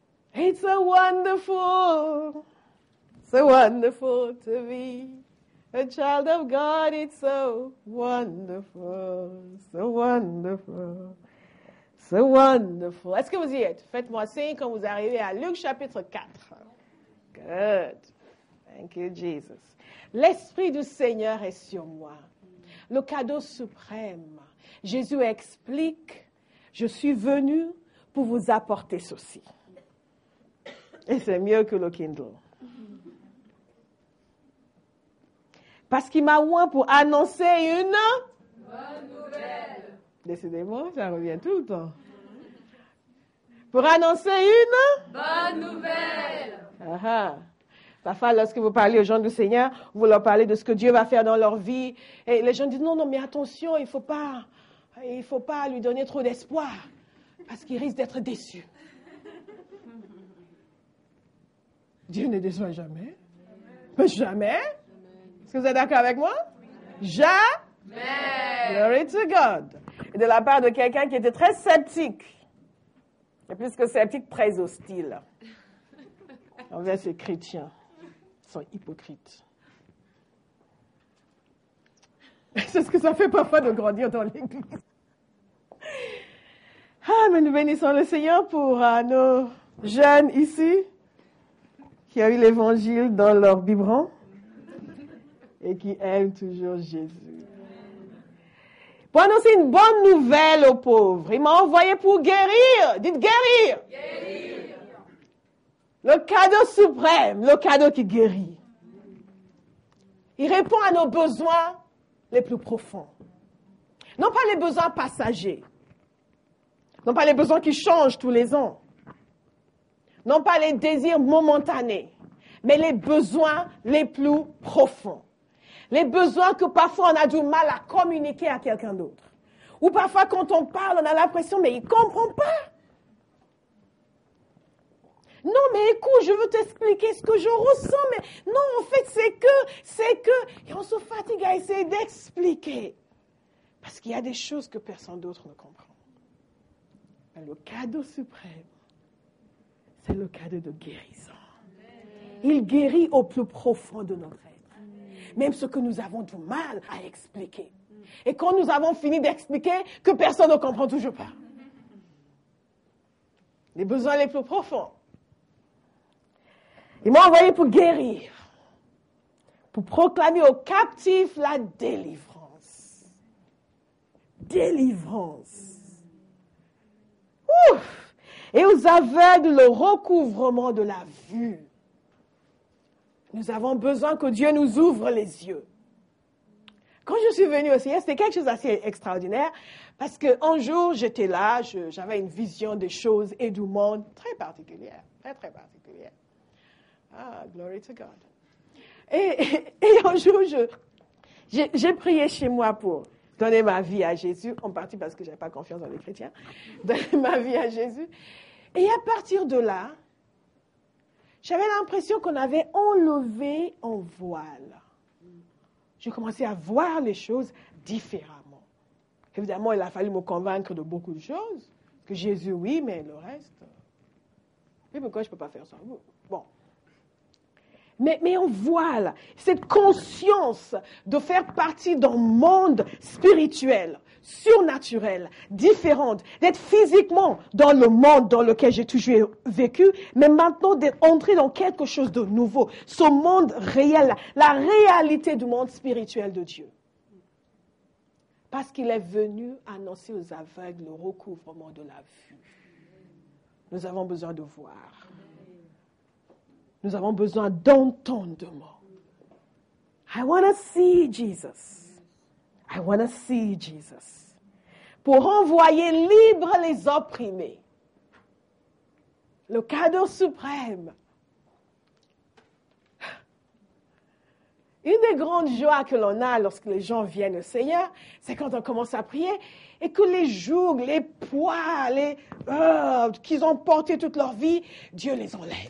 It's a wonderful, so wonderful to be A child of God, it's so wonderful, so wonderful, so wonderful. Est-ce que vous y êtes? Faites-moi signe quand vous arrivez à Luc chapitre quatre. Good. Thank you, Jesus. L'Esprit du Seigneur est sur moi. Le cadeau suprême. Jésus explique, je suis venu pour vous apporter ceci. Et c'est mieux que le Kindle. Parce qu'il m'a oint pour annoncer une bonne nouvelle. Décidément, ça revient tout le temps. Pour annoncer une bonne nouvelle. Ah ah. Parfois, lorsque vous parlez aux gens du Seigneur, vous leur parlez de ce que Dieu va faire dans leur vie. Et les gens disent, non, non, mais attention, il ne faut pas, il faut pas lui donner trop d'espoir. Parce qu'il risque d'être déçu. Dieu ne déçoit jamais. Mais jamais. Est-ce que vous êtes d'accord avec moi? Jamais. Glory to God. Et de la part de quelqu'un qui était très sceptique. Et plus que sceptique, très hostile. Envers ces chrétiens. Ils sont hypocrites. C'est ce que ça fait parfois de grandir dans l'Église. Ah, mais nous bénissons le Seigneur pour uh, nos jeunes ici qui ont eu l'Évangile dans leur biberon et qui aiment toujours Jésus. Pour annoncer une bonne nouvelle aux pauvres. Il m'a envoyé pour guérir. Dites guérir. Guérir. Le cadeau suprême, le cadeau qui guérit. Il répond à nos besoins les plus profonds. Non pas les besoins passagers. Non pas les besoins qui changent tous les ans. Non pas les désirs momentanés. Mais les besoins les plus profonds. Les besoins que parfois on a du mal à communiquer à quelqu'un d'autre. Ou parfois quand on parle, on a l'impression, mais il ne comprend pas. Non, mais écoute, je veux t'expliquer ce que je ressens, mais non, en fait, c'est que, c'est que... Et on se fatigue à essayer d'expliquer. Parce qu'il y a des choses que personne d'autre ne comprend. Mais le cadeau suprême, c'est le cadeau de guérison. Il guérit au plus profond de notre être. Même ce que nous avons du mal à expliquer. Et quand nous avons fini d'expliquer, que personne ne comprend toujours pas. Les besoins les plus profonds. Il m'a envoyé pour guérir, pour proclamer aux captifs la délivrance. Délivrance. Ouf! Et aux aveugles, le recouvrement de la vue. Nous avons besoin que Dieu nous ouvre les yeux. Quand je suis venue au Seigneur, c'était quelque chose d'assez extraordinaire, parce qu'un jour, j'étais là, je, j'avais une vision des choses et du monde très particulière, très, très particulière. Ah, glory to God. Et, et, et un jour, je, j'ai, j'ai prié chez moi pour donner ma vie à Jésus, en partie parce que je n'avais pas confiance dans les chrétiens, donner ma vie à Jésus. Et à partir de là, j'avais l'impression qu'on avait enlevé un voile. J'ai commencé à voir les choses différemment. Évidemment, il a fallu me convaincre de beaucoup de choses. Que Jésus, oui, mais le reste... Mais pourquoi je ne peux pas faire ça? Bon. Mais, mais on voit là, cette conscience de faire partie d'un monde spirituel, surnaturel, différent, d'être physiquement dans le monde dans lequel j'ai toujours vécu, mais maintenant d'être entré dans quelque chose de nouveau, ce monde réel, la réalité du monde spirituel de Dieu. Parce qu'il est venu annoncer aux aveugles le recouvrement de la vue. Nous avons besoin de voir. Nous avons besoin d'entendement. I want to see Jesus. I want to see Jesus. Pour envoyer libres les opprimés. Le cadeau suprême. Une des grandes joies que l'on a lorsque les gens viennent au Seigneur, c'est quand on commence à prier et que les jougs, les poids, les, euh, qu'ils ont portés toute leur vie, Dieu les enlève.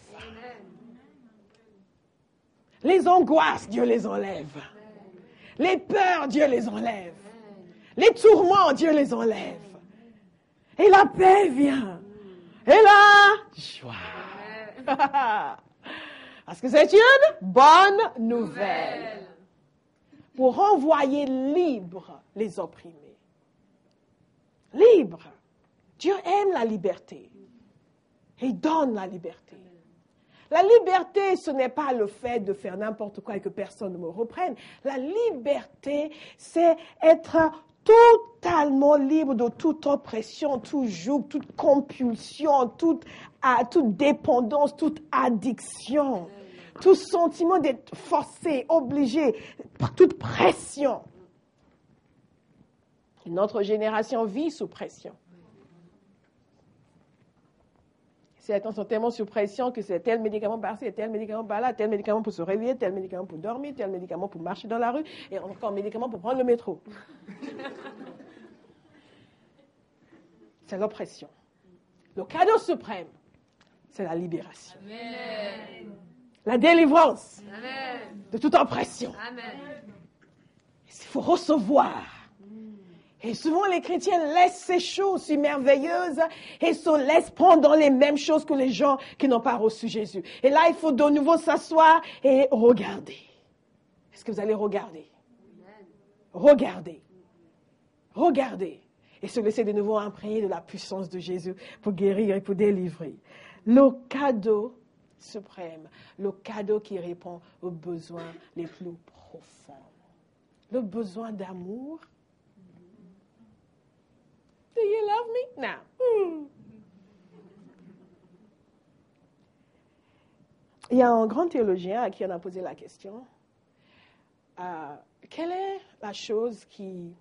Les angoisses, Dieu les enlève. Les peurs, Dieu les enlève. Les tourments, Dieu les enlève. Et la paix vient. Et la joie. Parce que c'est une bonne nouvelle. pour renvoyer libres les opprimés. Libres. Dieu aime la liberté. Et il donne la liberté. La liberté, ce n'est pas le fait de faire n'importe quoi et que personne ne me reprenne. La liberté, c'est être totalement libre de toute oppression, tout joug, toute compulsion, toute, uh, toute dépendance, toute addiction, tout sentiment d'être forcé, obligé, toute pression. Notre génération vit sous pression. Certains sont tellement sous pression que c'est tel médicament par-ci, tel médicament par-là, tel médicament pour se réveiller, tel médicament pour dormir, tel médicament pour marcher dans la rue, et encore un médicament pour prendre le métro. C'est l'oppression. Le cadeau suprême, c'est la libération. Amen. La délivrance Amen. de toute oppression. Amen. Il faut recevoir. Et souvent, les chrétiens laissent ces choses si merveilleuses et se laissent prendre dans les mêmes choses que les gens qui n'ont pas reçu Jésus. Et là, il faut de nouveau s'asseoir et regarder. Est-ce que vous allez regarder? Regardez. Regardez. Et se laisser de nouveau imprégner de la puissance de Jésus pour guérir et pour délivrer. Le cadeau suprême, le cadeau qui répond aux besoins les plus profonds. Le besoin d'amour. Do you love me? Now. Hmm. Il y a un grand théologien à qui on a posé la question. Euh, quelle est la chose qui,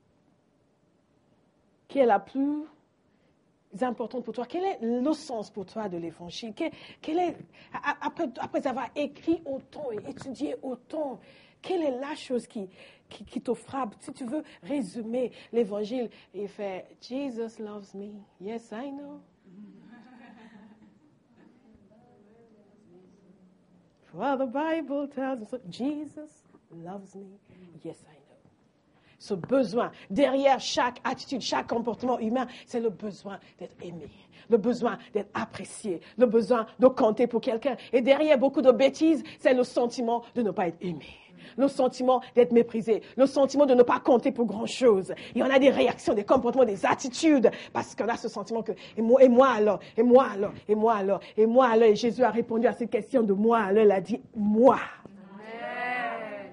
qui est la plus importante pour toi? Quel est le sens pour toi de l'évangile? Quel, quel est, après, après avoir écrit autant et étudié autant, quelle est la chose qui, qui, qui te frappe? Si tu veux résumer l'évangile, il fait « Jesus loves me. Yes, I know. For the Bible tells me so. Jesus loves me. Yes, I know. » Ce besoin, derrière chaque attitude, chaque comportement humain, c'est le besoin d'être aimé, le besoin d'être apprécié, le besoin de compter pour quelqu'un. Et derrière beaucoup de bêtises, c'est le sentiment de ne pas être aimé. Le sentiment d'être méprisé, le sentiment de ne pas compter pour grand-chose. Et on a des réactions, des comportements, des attitudes, parce qu'on a ce sentiment que, et moi, et moi alors, et moi alors, et moi alors, et moi alors. Et Jésus a répondu à cette question de moi alors, il a dit, moi. Amen.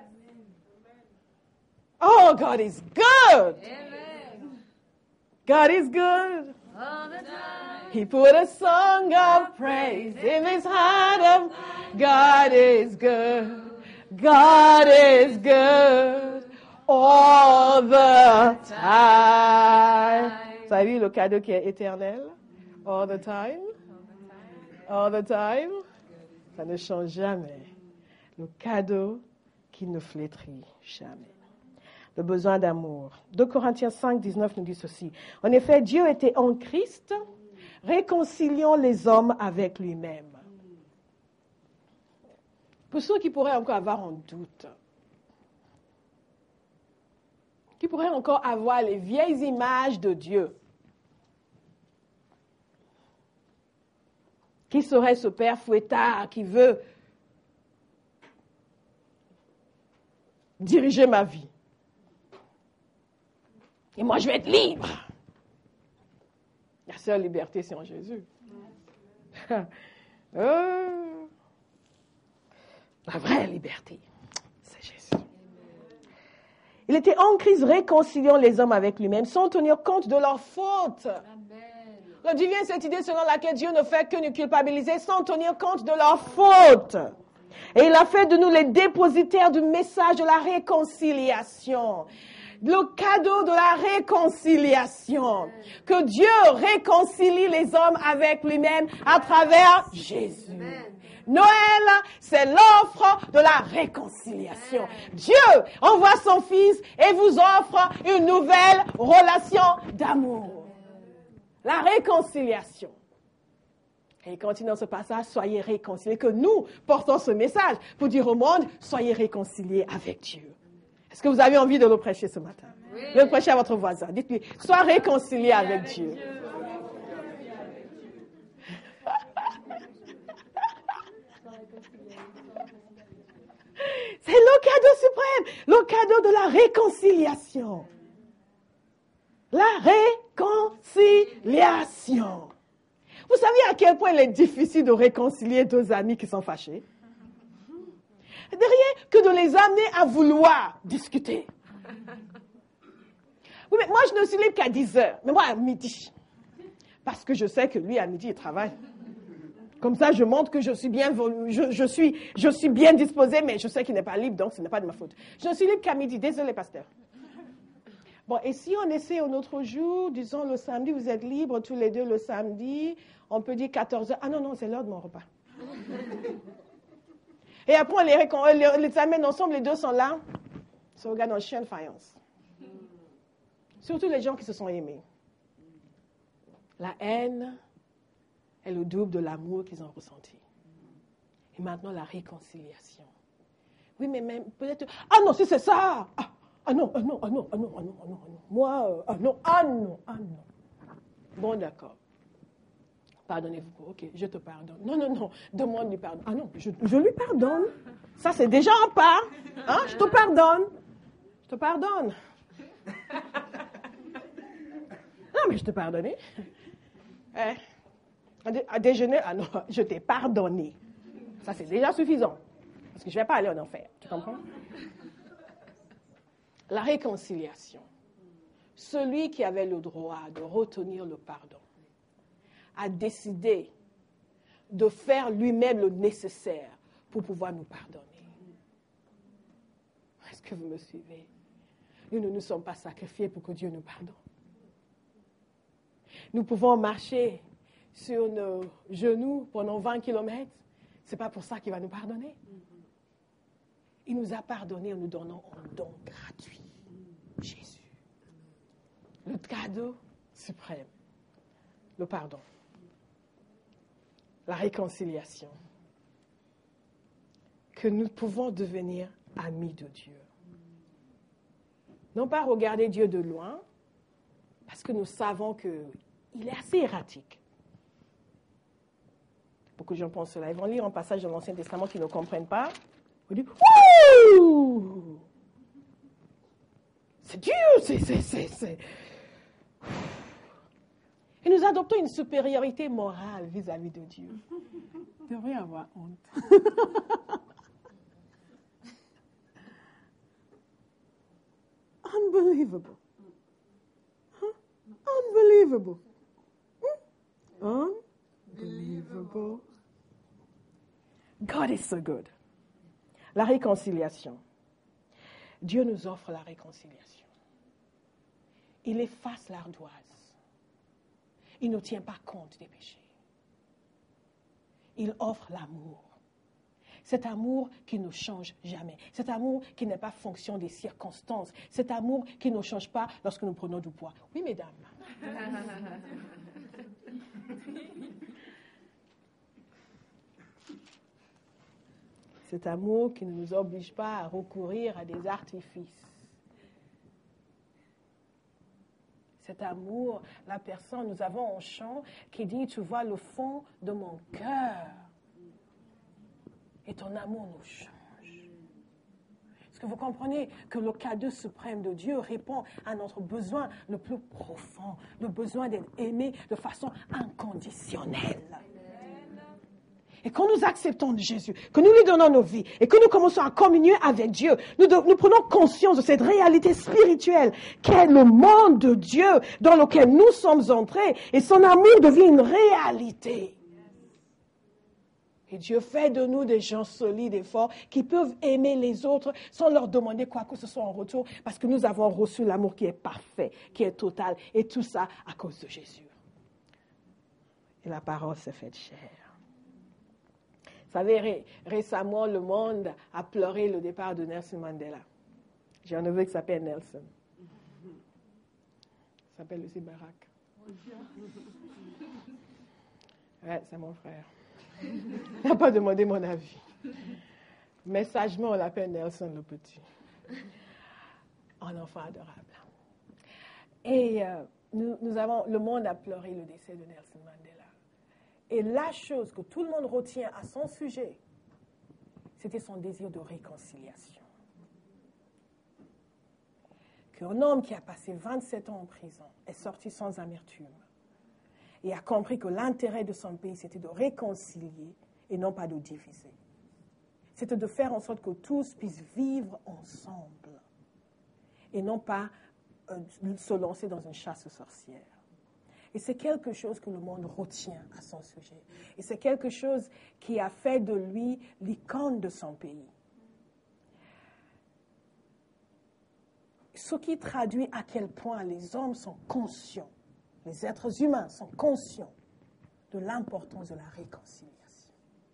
Oh, God is good. Amen. God is good. All the time. He put a song of praise in his heart of God is good. God is good all the time. Vous avez vu le cadeau qui est éternel? All the time. All the time. Ça ne change jamais. Le cadeau qui ne flétrit jamais. Le besoin d'amour. deux Corinthiens cinq, dix-neuf nous dit ceci. En effet, Dieu était en Christ, réconciliant les hommes avec lui-même. Pour ceux qui pourraient encore avoir un doute, qui pourraient encore avoir les vieilles images de Dieu, qui serait ce père fouettard qui veut diriger ma vie? Et moi, je vais être libre. La seule liberté, c'est en Jésus. euh, La vraie liberté, c'est Jésus. Il était en Christ réconciliant les hommes avec lui-même sans tenir compte de leurs fautes. Le divin, cette idée selon laquelle Dieu ne fait que nous culpabiliser sans tenir compte de leurs fautes. Et il a fait de nous les dépositaires du message de la réconciliation. Le cadeau de la réconciliation. Que Dieu réconcilie les hommes avec lui-même à travers Jésus. Amen. Noël, c'est l'offre de la réconciliation. Dieu envoie son Fils et vous offre une nouvelle relation d'amour. La réconciliation. Et il continue dans ce passage, soyez réconciliés. Que nous portons ce message pour dire au monde, soyez réconciliés avec Dieu. Est-ce que vous avez envie de le prêcher ce matin? Oui. De le prêcher à votre voisin. Dites-lui, sois réconcilié avec, avec Dieu. Dieu. C'est le cadeau suprême, le cadeau de la réconciliation. La réconciliation. Vous savez à quel point il est difficile de réconcilier deux amis qui sont fâchés? De rien que de les amener à vouloir discuter. Oui, mais moi, je ne suis libre qu'à dix heures. Mais moi, à midi. Parce que je sais que lui, à midi, il travaille. Comme ça, je montre que je suis bien, je, je suis, je suis bien disposée, mais je sais qu'il n'est pas libre, donc ce n'est pas de ma faute. Je ne suis libre qu'à midi. Désolé, pasteur. Bon, et si on essaie un autre jour, disons le samedi, vous êtes libres tous les deux le samedi, on peut dire quatorze heures. Ah non, non, c'est l'heure de mon repas. Et après, on les, les, les amène ensemble, les deux sont là. Ils se regardent en chien de faïence. Surtout les gens qui se sont aimés. La haine est le double de l'amour qu'ils ont ressenti. Et maintenant, la réconciliation. Oui, mais même peut-être... Ah non, si c'est ça! Ah, ah non, ah non, ah non, ah non, ah non, ah non, ah non. Moi, euh, ah non, ah non, ah non. Bon, d'accord. Pardonnez-vous. Ok, je te pardonne. Non, non, non, demande-lui pardon. Ah non, je, je lui pardonne. Ça, c'est déjà un pas. Hein? Je te pardonne. Je te pardonne. Non, mais je te pardonne. Eh, à déjeuner, ah non, je t'ai pardonné. Ça, c'est déjà suffisant. Parce que je ne vais pas aller en enfer. Tu comprends? La réconciliation. Celui qui avait le droit de retenir le pardon a décidé de faire lui-même le nécessaire pour pouvoir nous pardonner. Est-ce que vous me suivez? Nous ne nous sommes pas sacrifiés pour que Dieu nous pardonne. Nous pouvons marcher sur nos genoux pendant vingt kilomètres. Ce n'est pas pour ça qu'il va nous pardonner. Il nous a pardonné en nous donnant un don gratuit. Jésus. Le cadeau suprême. Le pardon. La réconciliation. Que nous pouvons devenir amis de Dieu. Non pas regarder Dieu de loin, parce que nous savons qu'il est assez erratique. Beaucoup de gens pensent cela. Ils vont lire un passage de l'Ancien Testament qu'ils ne comprennent pas. Ils disent, ouh! C'est dur, c'est, c'est, c'est, c'est. Et nous adoptons une supériorité morale vis-à-vis de Dieu. Vous devriez avoir honte. Unbelievable. Huh? Unbelievable. Hmm? Unbelievable. God is so good. La réconciliation. Dieu nous offre la réconciliation. Il efface l'ardoise. Il ne tient pas compte des péchés. Il offre l'amour. Cet amour qui ne change jamais. Cet amour qui n'est pas fonction des circonstances. Cet amour qui ne change pas lorsque nous prenons du poids. Oui, mesdames. Cet amour qui ne nous oblige pas à recourir à des artifices. Cet amour, la personne, nous avons un chant qui dit, tu vois le fond de mon cœur. Et ton amour nous change. Est-ce que vous comprenez que le cadeau suprême de Dieu répond à notre besoin le plus profond, le besoin d'être aimé de façon inconditionnelle? Et quand nous acceptons Jésus, que nous lui donnons nos vies et que nous commençons à communier avec Dieu, nous, de, nous prenons conscience de cette réalité spirituelle qu'est le monde de Dieu dans lequel nous sommes entrés et son amour devient une réalité. Et Dieu fait de nous des gens solides et forts qui peuvent aimer les autres sans leur demander quoi que ce soit en retour parce que nous avons reçu l'amour qui est parfait, qui est total et tout ça à cause de Jésus. Et la parole s'est faite chair. Vous savez, ré, récemment, le monde a pleuré le départ de Nelson Mandela. J'ai un neveu qui s'appelle Nelson. Il s'appelle aussi Barack. Ouais, c'est mon frère. Il n'a pas demandé mon avis. Mais sagement, on l'appelle Nelson le petit. Un enfant adorable. Et euh, nous, nous avons, le monde a pleuré le décès de Nelson Mandela. Et la chose que tout le monde retient à son sujet, c'était son désir de réconciliation. qu'un homme qui a passé vingt-sept ans en prison est sorti sans amertume et a compris que l'intérêt de son pays, c'était de réconcilier et non pas de diviser. C'était de faire en sorte que tous puissent vivre ensemble et non pas euh, se lancer dans une chasse aux sorcières. Et c'est quelque chose que le monde retient à son sujet. Et c'est quelque chose qui a fait de lui l'icône de son pays. Ce qui traduit à quel point les hommes sont conscients, les êtres humains sont conscients de l'importance de la réconciliation.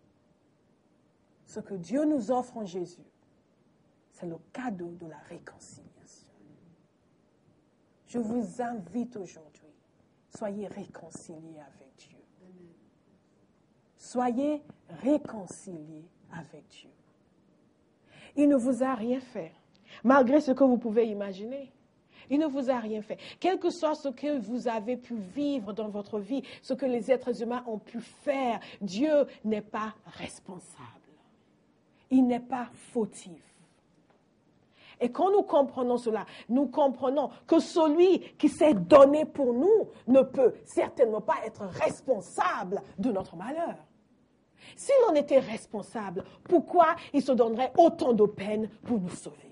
Ce que Dieu nous offre en Jésus, c'est le cadeau de la réconciliation. Je vous invite aujourd'hui, soyez réconciliés avec Dieu. Soyez réconciliés avec Dieu. Il ne vous a rien fait, malgré ce que vous pouvez imaginer. Il ne vous a rien fait. Quel que soit ce que vous avez pu vivre dans votre vie, ce que les êtres humains ont pu faire, Dieu n'est pas responsable. Il n'est pas fautif. Et quand nous comprenons cela, nous comprenons que celui qui s'est donné pour nous ne peut certainement pas être responsable de notre malheur. S'il en était responsable, pourquoi il se donnerait autant de peine pour nous sauver?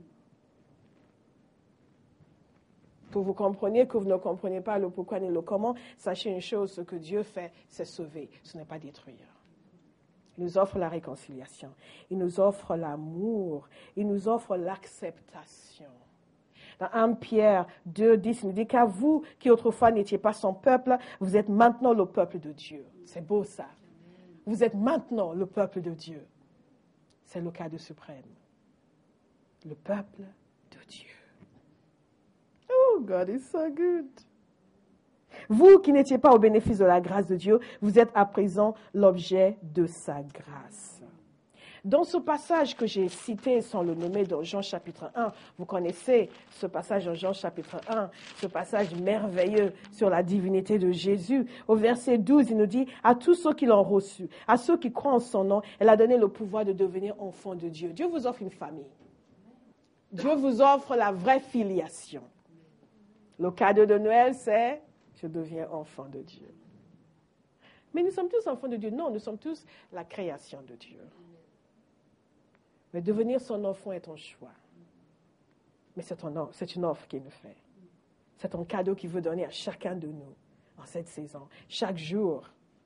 Que vous compreniez, que vous ne compreniez pas le pourquoi ni le comment, sachez une chose, ce que Dieu fait, c'est sauver, ce n'est pas détruire. Il nous offre la réconciliation, il nous offre l'amour, il nous offre l'acceptation. Dans premier Pierre deux, dix, il nous dit qu'à vous qui autrefois n'étiez pas son peuple, vous êtes maintenant le peuple de Dieu. C'est beau ça. Vous êtes maintenant le peuple de Dieu. C'est le cadeau suprême. Le peuple de Dieu. Oh, God is so good. Vous qui n'étiez pas au bénéfice de la grâce de Dieu, vous êtes à présent l'objet de sa grâce. Dans ce passage que j'ai cité sans le nommer dans Jean chapitre un, vous connaissez ce passage dans Jean chapitre un, ce passage merveilleux sur la divinité de Jésus. Au verset douze, il nous dit, à tous ceux qui l'ont reçu, à ceux qui croient en son nom, elle a donné le pouvoir de devenir enfants de Dieu. Dieu vous offre une famille. Dieu vous offre la vraie filiation. Le cadeau de Noël, c'est je deviens enfant de Dieu. Mais nous sommes tous enfants de Dieu. Non, nous sommes tous la création de Dieu. Mais devenir son enfant est un choix. Mais c'est, un, c'est une offre qu'il nous fait. C'est un cadeau qu'il veut donner à chacun de nous en cette saison, chaque jour.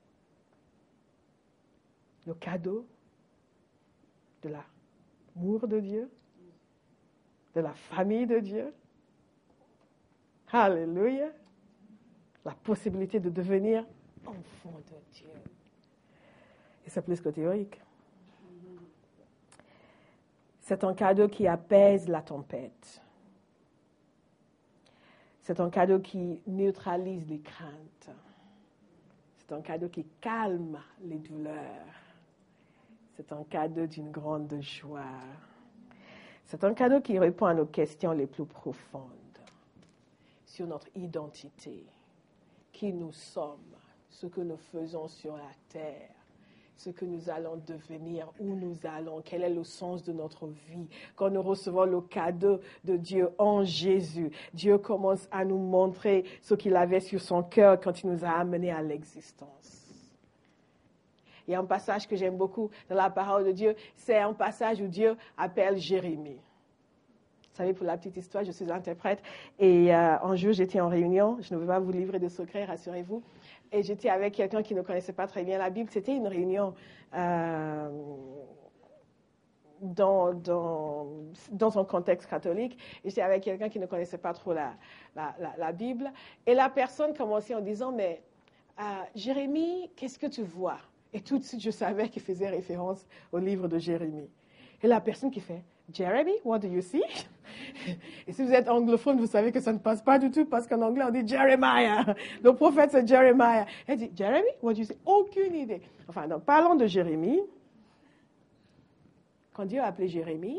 Le cadeau de l'amour de Dieu, de la famille de Dieu. Alléluia. La possibilité de devenir enfant de Dieu. Et c'est plus que théorique. C'est un cadeau qui apaise la tempête. C'est un cadeau qui neutralise les craintes. C'est un cadeau qui calme les douleurs. C'est un cadeau d'une grande joie. C'est un cadeau qui répond à nos questions les plus profondes sur notre identité. Qui nous sommes, ce que nous faisons sur la terre, ce que nous allons devenir, où nous allons, quel est le sens de notre vie. Quand nous recevons le cadeau de Dieu en Jésus, Dieu commence à nous montrer ce qu'il avait sur son cœur quand il nous a amenés à l'existence. Il y a un passage que j'aime beaucoup dans la parole de Dieu, c'est un passage où Dieu appelle Jérémie. Vous savez, pour la petite histoire, je suis interprète et euh, un jour, j'étais en réunion. Je ne veux pas vous livrer de secrets, rassurez-vous. Et j'étais avec quelqu'un qui ne connaissait pas très bien la Bible. C'était une réunion euh, dans, dans, dans un contexte catholique. Et j'étais avec quelqu'un qui ne connaissait pas trop la, la, la, la Bible. Et la personne commençait en disant, mais euh, Jérémie, qu'est-ce que tu vois? Et tout de suite, je savais qu'il faisait référence au livre de Jérémie. Et la personne qui fait, Jeremy, what do you see? Et si vous êtes anglophone, vous savez que ça ne passe pas du tout parce qu'en anglais, on dit Jeremiah. Le prophète, c'est Jeremiah. Elle dit, Jeremy, what do you see? Aucune idée. Enfin, donc, parlons de Jérémie. Quand Dieu a appelé Jérémie,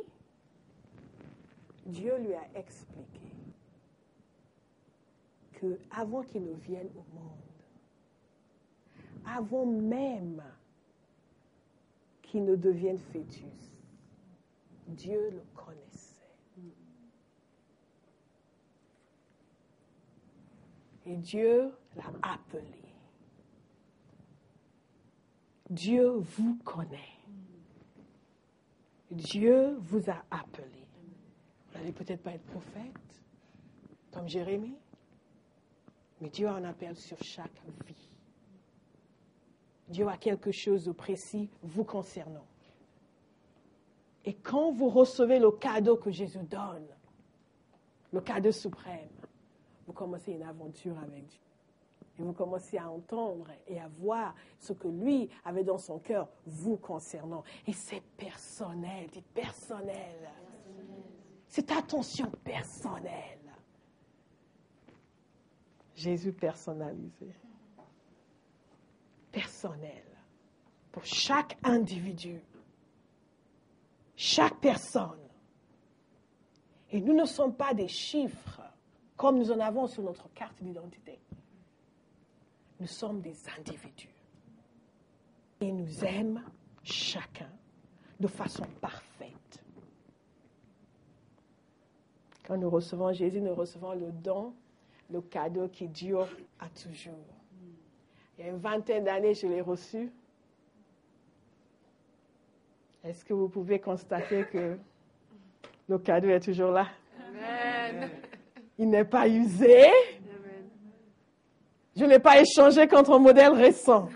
Dieu lui a expliqué qu'avant qu'il ne vienne au monde, avant même qu'il ne devienne fœtus, Dieu le connaissait. Et Dieu l'a appelé. Dieu vous connaît. Dieu vous a appelé. Vous n'allez peut-être pas être prophète, comme Jérémie, mais Dieu a un appel sur chaque vie. Dieu a quelque chose de précis vous concernant. Et quand vous recevez le cadeau que Jésus donne, le cadeau suprême, vous commencez une aventure avec Dieu. Et vous commencez à entendre et à voir ce que lui avait dans son cœur vous concernant. Et c'est personnel, dit personnel. C'est attention personnelle. Jésus personnalisé. Personnel. Pour chaque individu. Chaque personne. Et nous ne sommes pas des chiffres comme nous en avons sur notre carte d'identité. Nous sommes des individus. Et il nous aime chacun de façon parfaite. Quand nous recevons Jésus, nous recevons le don, le cadeau qui dure à toujours. Il y a une vingtaine d'années, je l'ai reçu. Est-ce que vous pouvez constater que le cadeau est toujours là? Amen. Il n'est pas usé. Je ne l'ai pas échangé contre un modèle récent.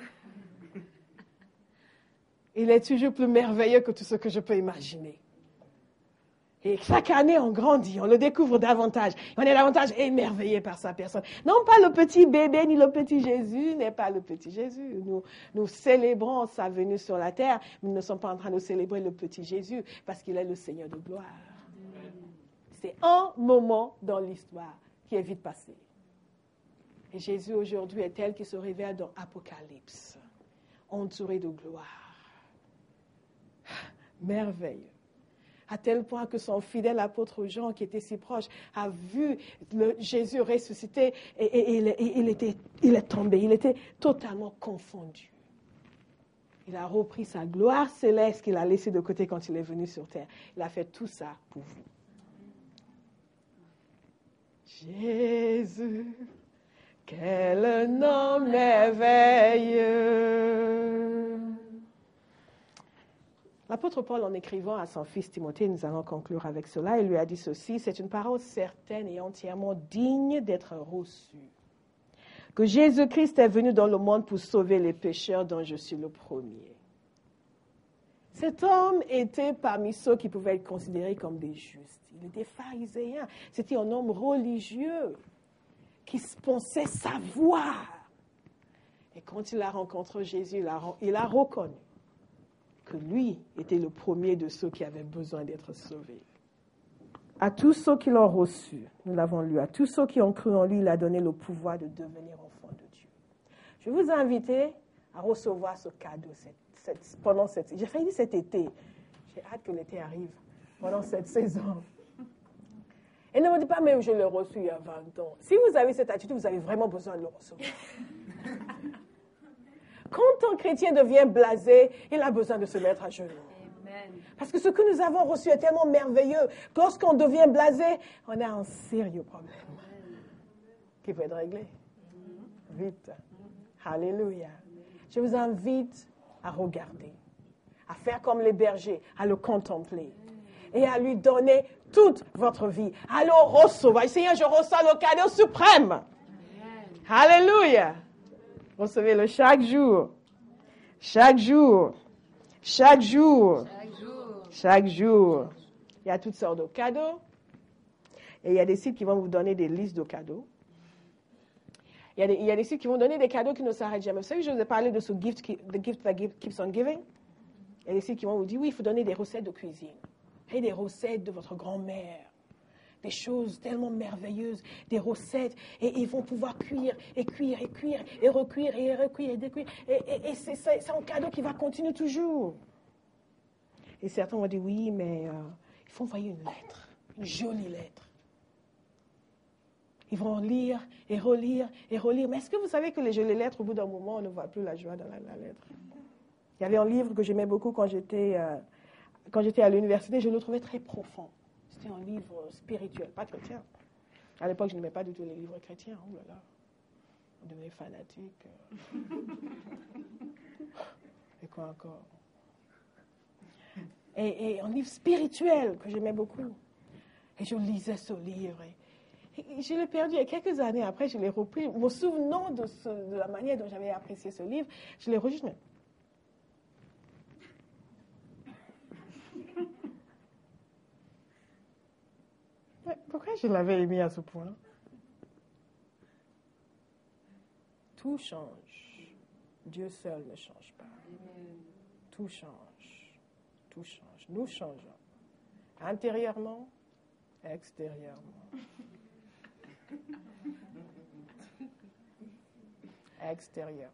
Il est toujours plus merveilleux que tout ce que je peux imaginer. Et chaque année, on grandit, on le découvre davantage. On est davantage émerveillé par sa personne. Non pas le petit bébé, ni le petit Jésus, n'est pas le petit Jésus. Nous, nous célébrons sa venue sur la terre, mais nous ne sommes pas en train de célébrer le petit Jésus parce qu'il est le Seigneur de gloire. C'est un moment dans l'histoire qui est vite passé. Et Jésus aujourd'hui est tel qu'il se révèle dans Apocalypse, entouré de gloire. Merveilleux. À tel point que son fidèle apôtre Jean, qui était si proche, a vu le Jésus ressuscité et, et, et, et il, était, il est tombé, il était totalement confondu. Il a repris sa gloire céleste qu'il a laissée de côté quand il est venu sur terre. Il a fait tout ça pour vous. Jésus, quel nom merveilleux. L'apôtre Paul, en écrivant à son fils Timothée, nous allons conclure avec cela, il lui a dit ceci: c'est une parole certaine et entièrement digne d'être reçue. Que Jésus-Christ est venu dans le monde pour sauver les pécheurs dont je suis le premier. Cet homme était parmi ceux qui pouvaient être considérés comme des justes. Il était pharisien. C'était un homme religieux qui pensait savoir. Et quand il a rencontré Jésus, il a, il a reconnu que lui était le premier de ceux qui avaient besoin d'être sauvés. À tous ceux qui l'ont reçu, nous l'avons lu, à tous ceux qui ont cru en lui, il a donné le pouvoir de devenir enfants de Dieu. Je vais vous inviter à recevoir ce cadeau cette, cette, pendant cette... J'ai failli dire cet été. J'ai hâte que l'été arrive pendant cette saison. Et ne me dites pas, mais je l'ai reçu il y a vingt ans. Si vous avez cette attitude, vous avez vraiment besoin de le recevoir. Quand un chrétien devient blasé, il a besoin de se mettre à genoux. Amen. Parce que ce que nous avons reçu est tellement merveilleux. Lorsqu'on devient blasé, on a un sérieux problème qui peut être réglé. Vite. Alléluia. Je vous invite à regarder, à faire comme les bergers, à le contempler et à lui donner toute votre vie, à le recevoir. Seigneur, je reçois le cadeau suprême. Amen. Alléluia. Recevez-le chaque jour. Chaque jour. Chaque jour. Chaque jour. Chaque jour. Il y a toutes sortes de cadeaux. Et il y a des sites qui vont vous donner des listes de cadeaux. Il y a des, il y a des sites qui vont donner des cadeaux qui ne s'arrêtent jamais. Vous savez, je vous ai parlé de ce gift, qui, the gift that keeps on giving. Il y a des sites qui vont vous dire, oui, il faut donner des recettes de cuisine. Et des recettes de votre grand-mère. Des choses tellement merveilleuses, des recettes, et ils vont pouvoir cuire, et cuire, et cuire, et recuire, et recuire, et décuire. Et, et, et c'est, c'est, c'est un cadeau qui va continuer toujours. Et certains vont dire, oui, mais euh, il faut envoyer une lettre, une jolie lettre. Ils vont lire, et relire, et relire. Mais est-ce que vous savez que les jolies lettres, au bout d'un moment, on ne voit plus la joie dans la, la lettre? Il y avait un livre que j'aimais beaucoup quand j'étais, euh, quand j'étais à l'université, je le trouvais très profond. C'était un livre spirituel, pas chrétien. À l'époque, je n'aimais pas du tout les livres chrétiens. Oh là là. Vous devenez fanatique. Et quoi encore? Et, et un livre spirituel que j'aimais beaucoup. Et je lisais ce livre. Et, et je l'ai perdu. Et quelques années après, je l'ai repris. Me souvenant de, ce, de la manière dont j'avais apprécié ce livre, je l'ai rejeté. Mais pourquoi je l'avais aimé à ce point? Tout change. Dieu seul ne change pas. Tout change. Tout change. Nous changeons. Intérieurement, extérieurement. Extérieurement.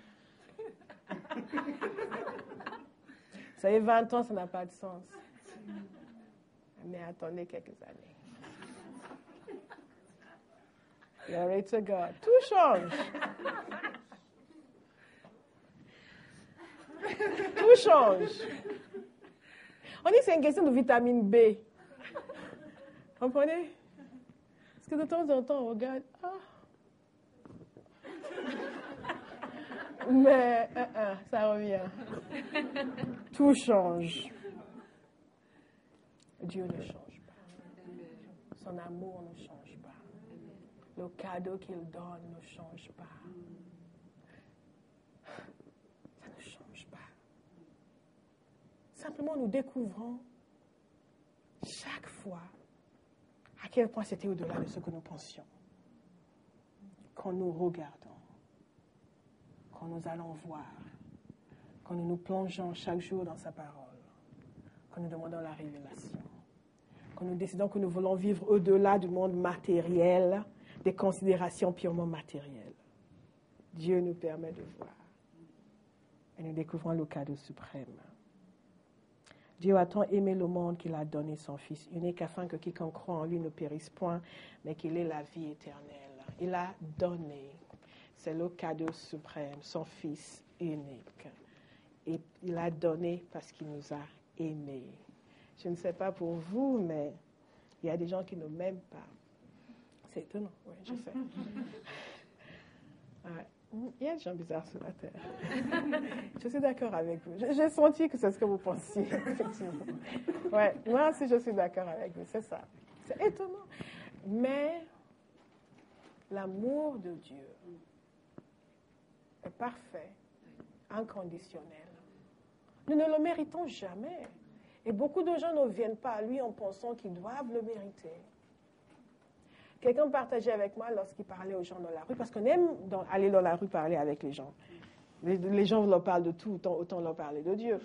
Vous savez, vingt ans, ça n'a pas de sens. Mais attendez quelques années. Glory to God. Tout change. Tout change. On dit que c'est une question de vitamine B. Vous comprenez? Parce que de temps en temps, on regarde. Ah. Mais uh, uh, ça revient. Tout change. Dieu ne change pas. Son amour ne change pas. Le cadeau qu'il donne ne change pas. Ça ne change pas. Simplement, nous découvrons chaque fois à quel point c'était au-delà de ce que nous pensions. Quand nous regardons, quand nous allons voir, quand nous nous plongeons chaque jour dans sa parole, quand nous demandons la révélation, quand nous décidons que nous voulons vivre au-delà du monde matériel, des considérations purement matérielles. Dieu nous permet de voir. Et nous découvrons le cadeau suprême. Dieu a tant aimé le monde qu'il a donné son Fils unique afin que quiconque croit en lui ne périsse point, mais qu'il ait la vie éternelle. Il a donné. C'est le cadeau suprême, son Fils unique. Et il a donné parce qu'il nous a aimés. Je ne sais pas pour vous, mais il y a des gens qui ne m'aiment pas. C'est étonnant, oui, je sais. Ouais. Il y a des gens bizarres sur la terre. Je suis d'accord avec vous. J'ai senti que c'est ce que vous pensiez, effectivement. Ouais, moi aussi, je suis d'accord avec vous, c'est ça. C'est étonnant. Mais l'amour de Dieu est parfait, inconditionnel. Nous ne le méritons jamais. Et beaucoup de gens ne viennent pas à lui en pensant qu'ils doivent le mériter. Quelqu'un partageait avec moi lorsqu'il parlait aux gens dans la rue, parce qu'on aime dans, aller dans la rue parler avec les gens. Les, les gens leur parlent de tout, autant, autant leur parler de Dieu.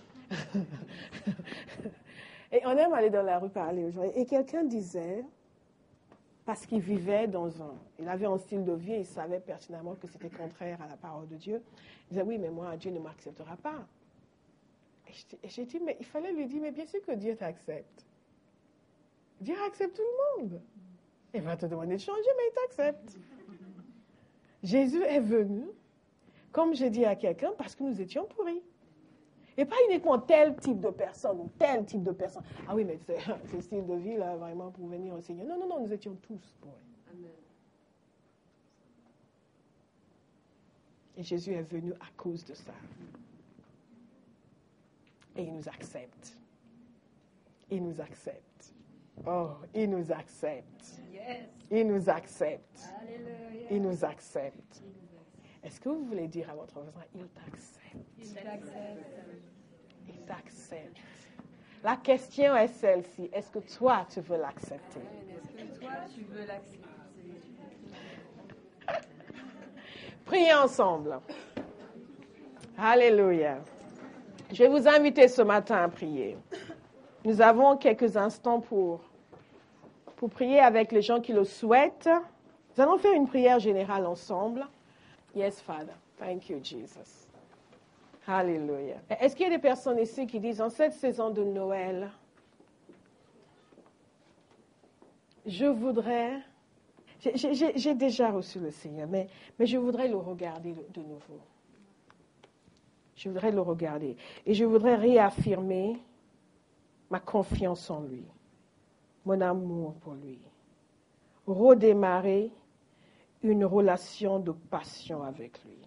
Et on aime aller dans la rue parler aux gens. Et quelqu'un disait, parce qu'il vivait dans un... Il avait un style de vie et il savait pertinemment que c'était contraire à la parole de Dieu. Il disait, oui, mais moi, Dieu ne m'acceptera pas. Et j'ai dit, mais il fallait lui dire, mais bien sûr que Dieu t'accepte. Dieu accepte tout le monde. Il va te demander de changer, mais il t'accepte. Jésus est venu, comme j'ai dit à quelqu'un, parce que nous étions pourris. Et pas uniquement tel type de personne ou tel type de personne. Ah oui, mais c'est ce style de vie, là, vraiment, pour venir au Seigneur. Non, non, non, nous étions tous pourris. Amen. Et Jésus est venu à cause de ça. Et il nous accepte. Il nous accepte. Oh, il nous accepte. Yes. Il nous accepte. Alléluia. Il nous accepte. Est-ce que vous voulez dire à votre voisin, il t'accepte? Il t'accepte. Il t'accepte. La question est celle-ci. Est-ce que toi, tu veux l'accepter? Est-ce que toi, tu veux l'accepter? Priez ensemble. Alléluia. Je vais vous inviter ce matin à prier. Nous avons quelques instants pour, pour prier avec les gens qui le souhaitent. Nous allons faire une prière générale ensemble. Yes, Father. Thank you, Jesus. Alléluia. Est-ce qu'il y a des personnes ici qui disent, en cette saison de Noël, je voudrais... J'ai, j'ai, j'ai déjà reçu le Seigneur, mais, mais je voudrais le regarder de, de nouveau. Je voudrais le regarder. Et je voudrais réaffirmer ma confiance en lui, mon amour pour lui. Redémarrer une relation de passion avec lui.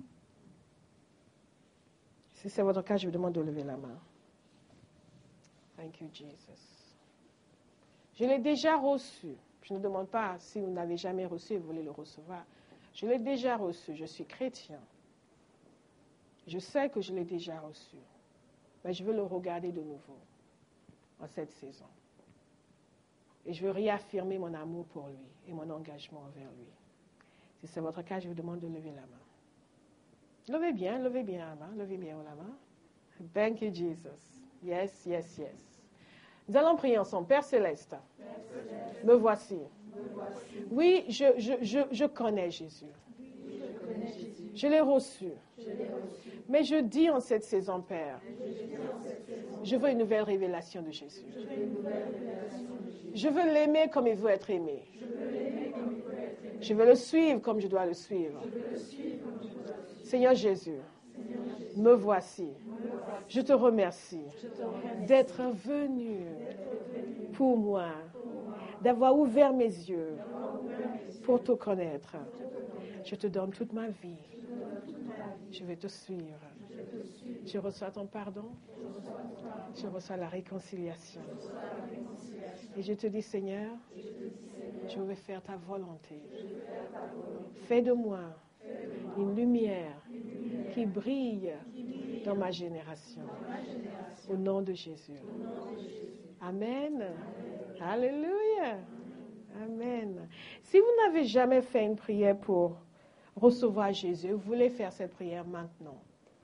Si c'est votre cas, je vous demande de lever la main. Thank you, Jesus. Je l'ai déjà reçu. Je ne demande pas si vous n'avez jamais reçu et vous voulez le recevoir. Je l'ai déjà reçu. Je suis chrétien. Je sais que je l'ai déjà reçu. Mais je veux le regarder de nouveau en cette saison. Et je veux réaffirmer mon amour pour lui et mon engagement envers lui. Si c'est votre cas, je vous demande de lever la main. Levez bien, levez bien la main, levez bien la main. Thank you, Jesus. Yes, yes, yes. Nous allons prier ensemble. Père Céleste, Père Céleste me, voici. me voici. Oui, je, je, je, je connais Jésus. Oui, je, connais Jésus. Je l'ai reçu. Je l'ai reçu. Mais je dis en cette saison, Père, je veux une nouvelle révélation de Jésus. Je veux, une nouvelle révélation de Jésus. Je veux l'aimer comme il veut être aimé. Je veux l'aimer comme il veut être aimé. Je veux le suivre comme je dois le suivre. Je veux le suivre comme je dois le suivre. Seigneur Jésus, Seigneur Jésus, me voici. Me voici. Je te remercie, je te remercie d'être venu, venu pour moi, pour moi d'avoir ouvert mes yeux pour te connaître. Je te donne toute ma vie. Je vais te suivre. Je reçois ton pardon. Je reçois la réconciliation. Et je te dis, Seigneur, je veux faire ta volonté. Fais de moi une lumière qui brille dans ma génération. Au nom de Jésus. Amen. Alléluia. Amen. Si vous n'avez jamais fait une prière pour recevoir Jésus, vous voulez faire cette prière maintenant.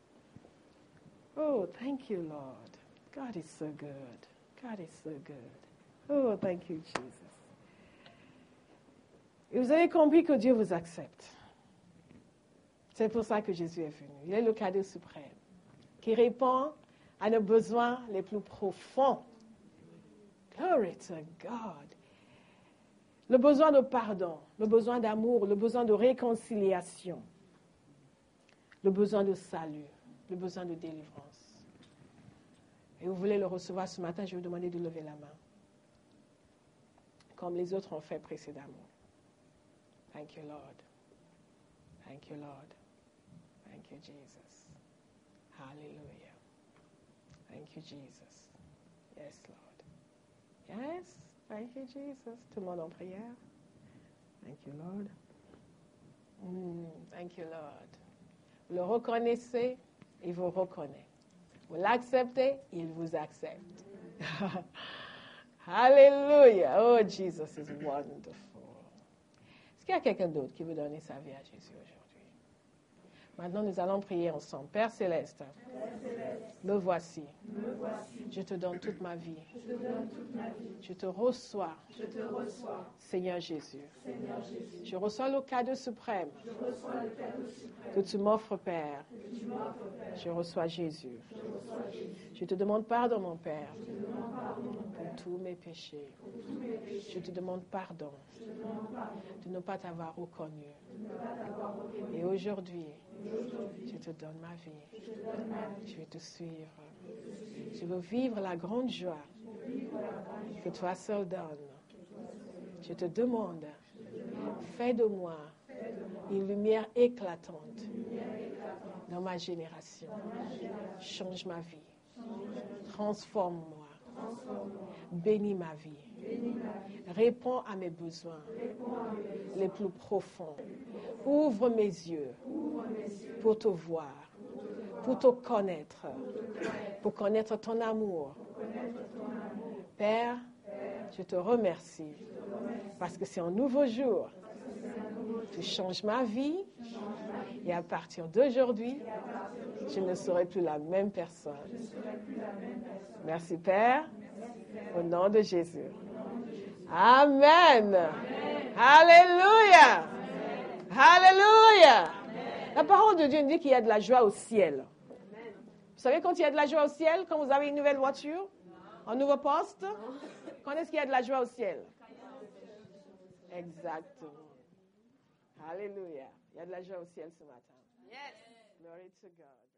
Oh, thank you, Lord. God is so good. God is so good. Oh, thank you, Jesus. Et vous avez compris que Dieu vous accepte. C'est pour ça que Jésus est venu. Il est le cadeau suprême qui répond à nos besoins les plus profonds. Glory to God. Le besoin de pardon, le besoin d'amour, le besoin de réconciliation, le besoin de salut, le besoin de délivrance. Et vous voulez le recevoir ce matin, je vais vous demander de lever la main, comme les autres ont fait précédemment. Thank you, Lord. Thank you, Lord. Thank you, Jesus. Hallelujah. Thank you, Jesus. Yes, Lord. Yes. Thank you, Jesus. Tout le monde en prière. Thank you, Lord. Mm, thank you, Lord. Vous le reconnaissez, il vous reconnaît. Vous l'acceptez, il vous accepte. Hallelujah. Oh, Jesus is wonderful. Est-ce qu'il y a quelqu'un d'autre qui veut donner sa vie à Jésus aujourd'hui? Maintenant, nous allons prier ensemble. Père Céleste, Père Céleste me, voici. me voici. Je te donne toute ma vie. Je te, donne toute ma vie. Je te reçois. Je te reçois. Seigneur Jésus. Seigneur Jésus. Je reçois le cadeau suprême. Je reçois le cadeau suprême. Que tu m'offres, Père. Que tu m'offres, Père. Je reçois Jésus. Je reçois Jésus. Je te demande pardon, mon Père. Je te demande pardon, mon Père. Pour tous mes péchés. Pour tous mes péchés. Je te demande pardon. Je te demande pardon. De ne pas t'avoir reconnu. De ne pas t'avoir reconnu. Et aujourd'hui, je te donne ma vie. Je vais te suivre. Je veux vivre la grande joie que toi seul donnes. Je te demande, fais de moi une lumière éclatante dans ma génération. Change ma vie. Transforme-moi. Bénis ma vie. Réponds à mes besoins les plus profonds. Ouvre mes yeux pour te voir, pour te connaître, pour connaître ton amour. Père, je te remercie parce que c'est un nouveau jour. Tu changes ma vie et à partir d'aujourd'hui, je ne serai plus la même personne. Merci Père, au nom de Jésus. Amen. Amen. Alléluia. Amen. Alléluia. Amen. La parole de Dieu dit qu'il y a de la joie au ciel. Amen. Vous savez quand il y a de la joie au ciel, quand vous avez une nouvelle voiture, non. Un nouveau poste, non. Quand est-ce qu'il y a de la joie au ciel? Exactement. Alléluia. Il y a de la joie au ciel ce matin. Yes. Glory to God.